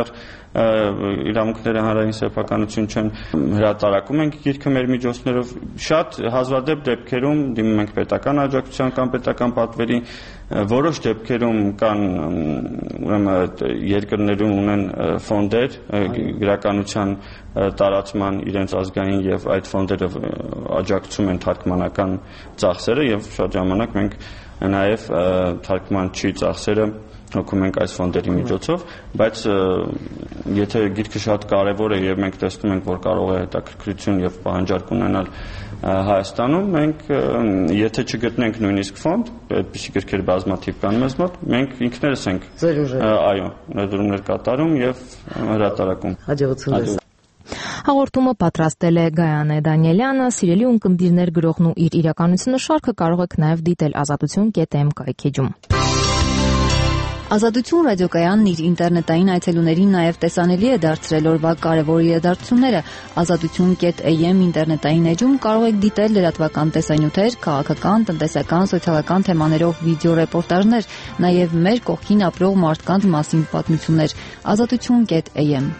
իրավունքները հանրային սեփականություն չեն հրատարակում ենք գիրքը մեր միջոցներով շատ հազվադեպ դեպքերում դիմում ենք պետական աջակցության կամ պետական պատվերի որոշ դեպքերում կան ուրեմն երկրներում ունեն ֆոնդեր գրականության տարածման իրենց ազգային եւ այդ ֆոնդերը աջակցում են թարգմանական ծախսերը եւ շատ ժամանակ մենք նաեւ թարգմանչի ծախսերը հոգում ենք այս ֆոնդերի միջոցով, բայց եթե գիրքը շատ կարևոր է եւ մենք տեսնում ենք, որ կարող է հետաքրքրություն եւ պահանջարկ ունենալ Հայաստանում, մենք եթե չգտնենք նույնիսկ ֆոնդ, այդպիսի գրքեր բազմաթիվ կան մեզ մոտ, մենք ինքներս ենք այո, ներդրումներ կատարում եւ հրատարակում։ Հաջողություն ձեզ։ Հաղորդումը պատրաստել է Գայանե Դանիելյանը, սիրելի ունկնդիրներ գրողն ու իր իրականությունը շարքը կարող եք նաև դիտել azatutun.am կայքեջում։ Ազատություն ռադիոկայանն իր ինտերնետային այցելուներին նաև տեսանելի է դարձրել օրվա կարևոր իրադարձությունները։ Azatutun.am ինտերնետային էջում կարող եք դիտել լրատվական տեսանյութեր, քաղաքական, տնտեսական, սոցիալական թեմաներով վիդեո ռեպորտաժներ, նաև մեր կողքին ապրող մարդկանց մասին պատմություններ։ Azatutun.am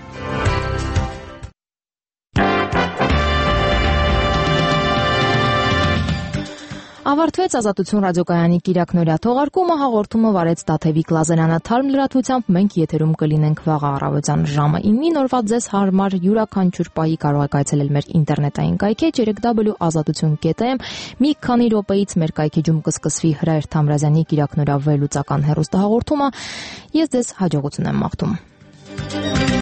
Ավարտվեց Ազատություն ռադիոկայանի կիրակնօրյա թողարկումը, հաղորդումը վարեց Տաթևիկ Լազարյանը, թարմ լրատվությամբ մենք եթերում կլինենք վաղ առավոտյան ժամը 9-ին, օրվա ձեզ հարմար յուրաքանչյուր պահի կարող եք այցելել մեր ինտերնետային կայքեջ www.azatutun.am, մի քանի րոպեից մեր կայքեջում կսկսվի Հրայր Թամրազյանի կիրակնօրյա վերլուծական հեռուստահաղորդումը, ես ձեզ հաջողություն եմ մաղթում։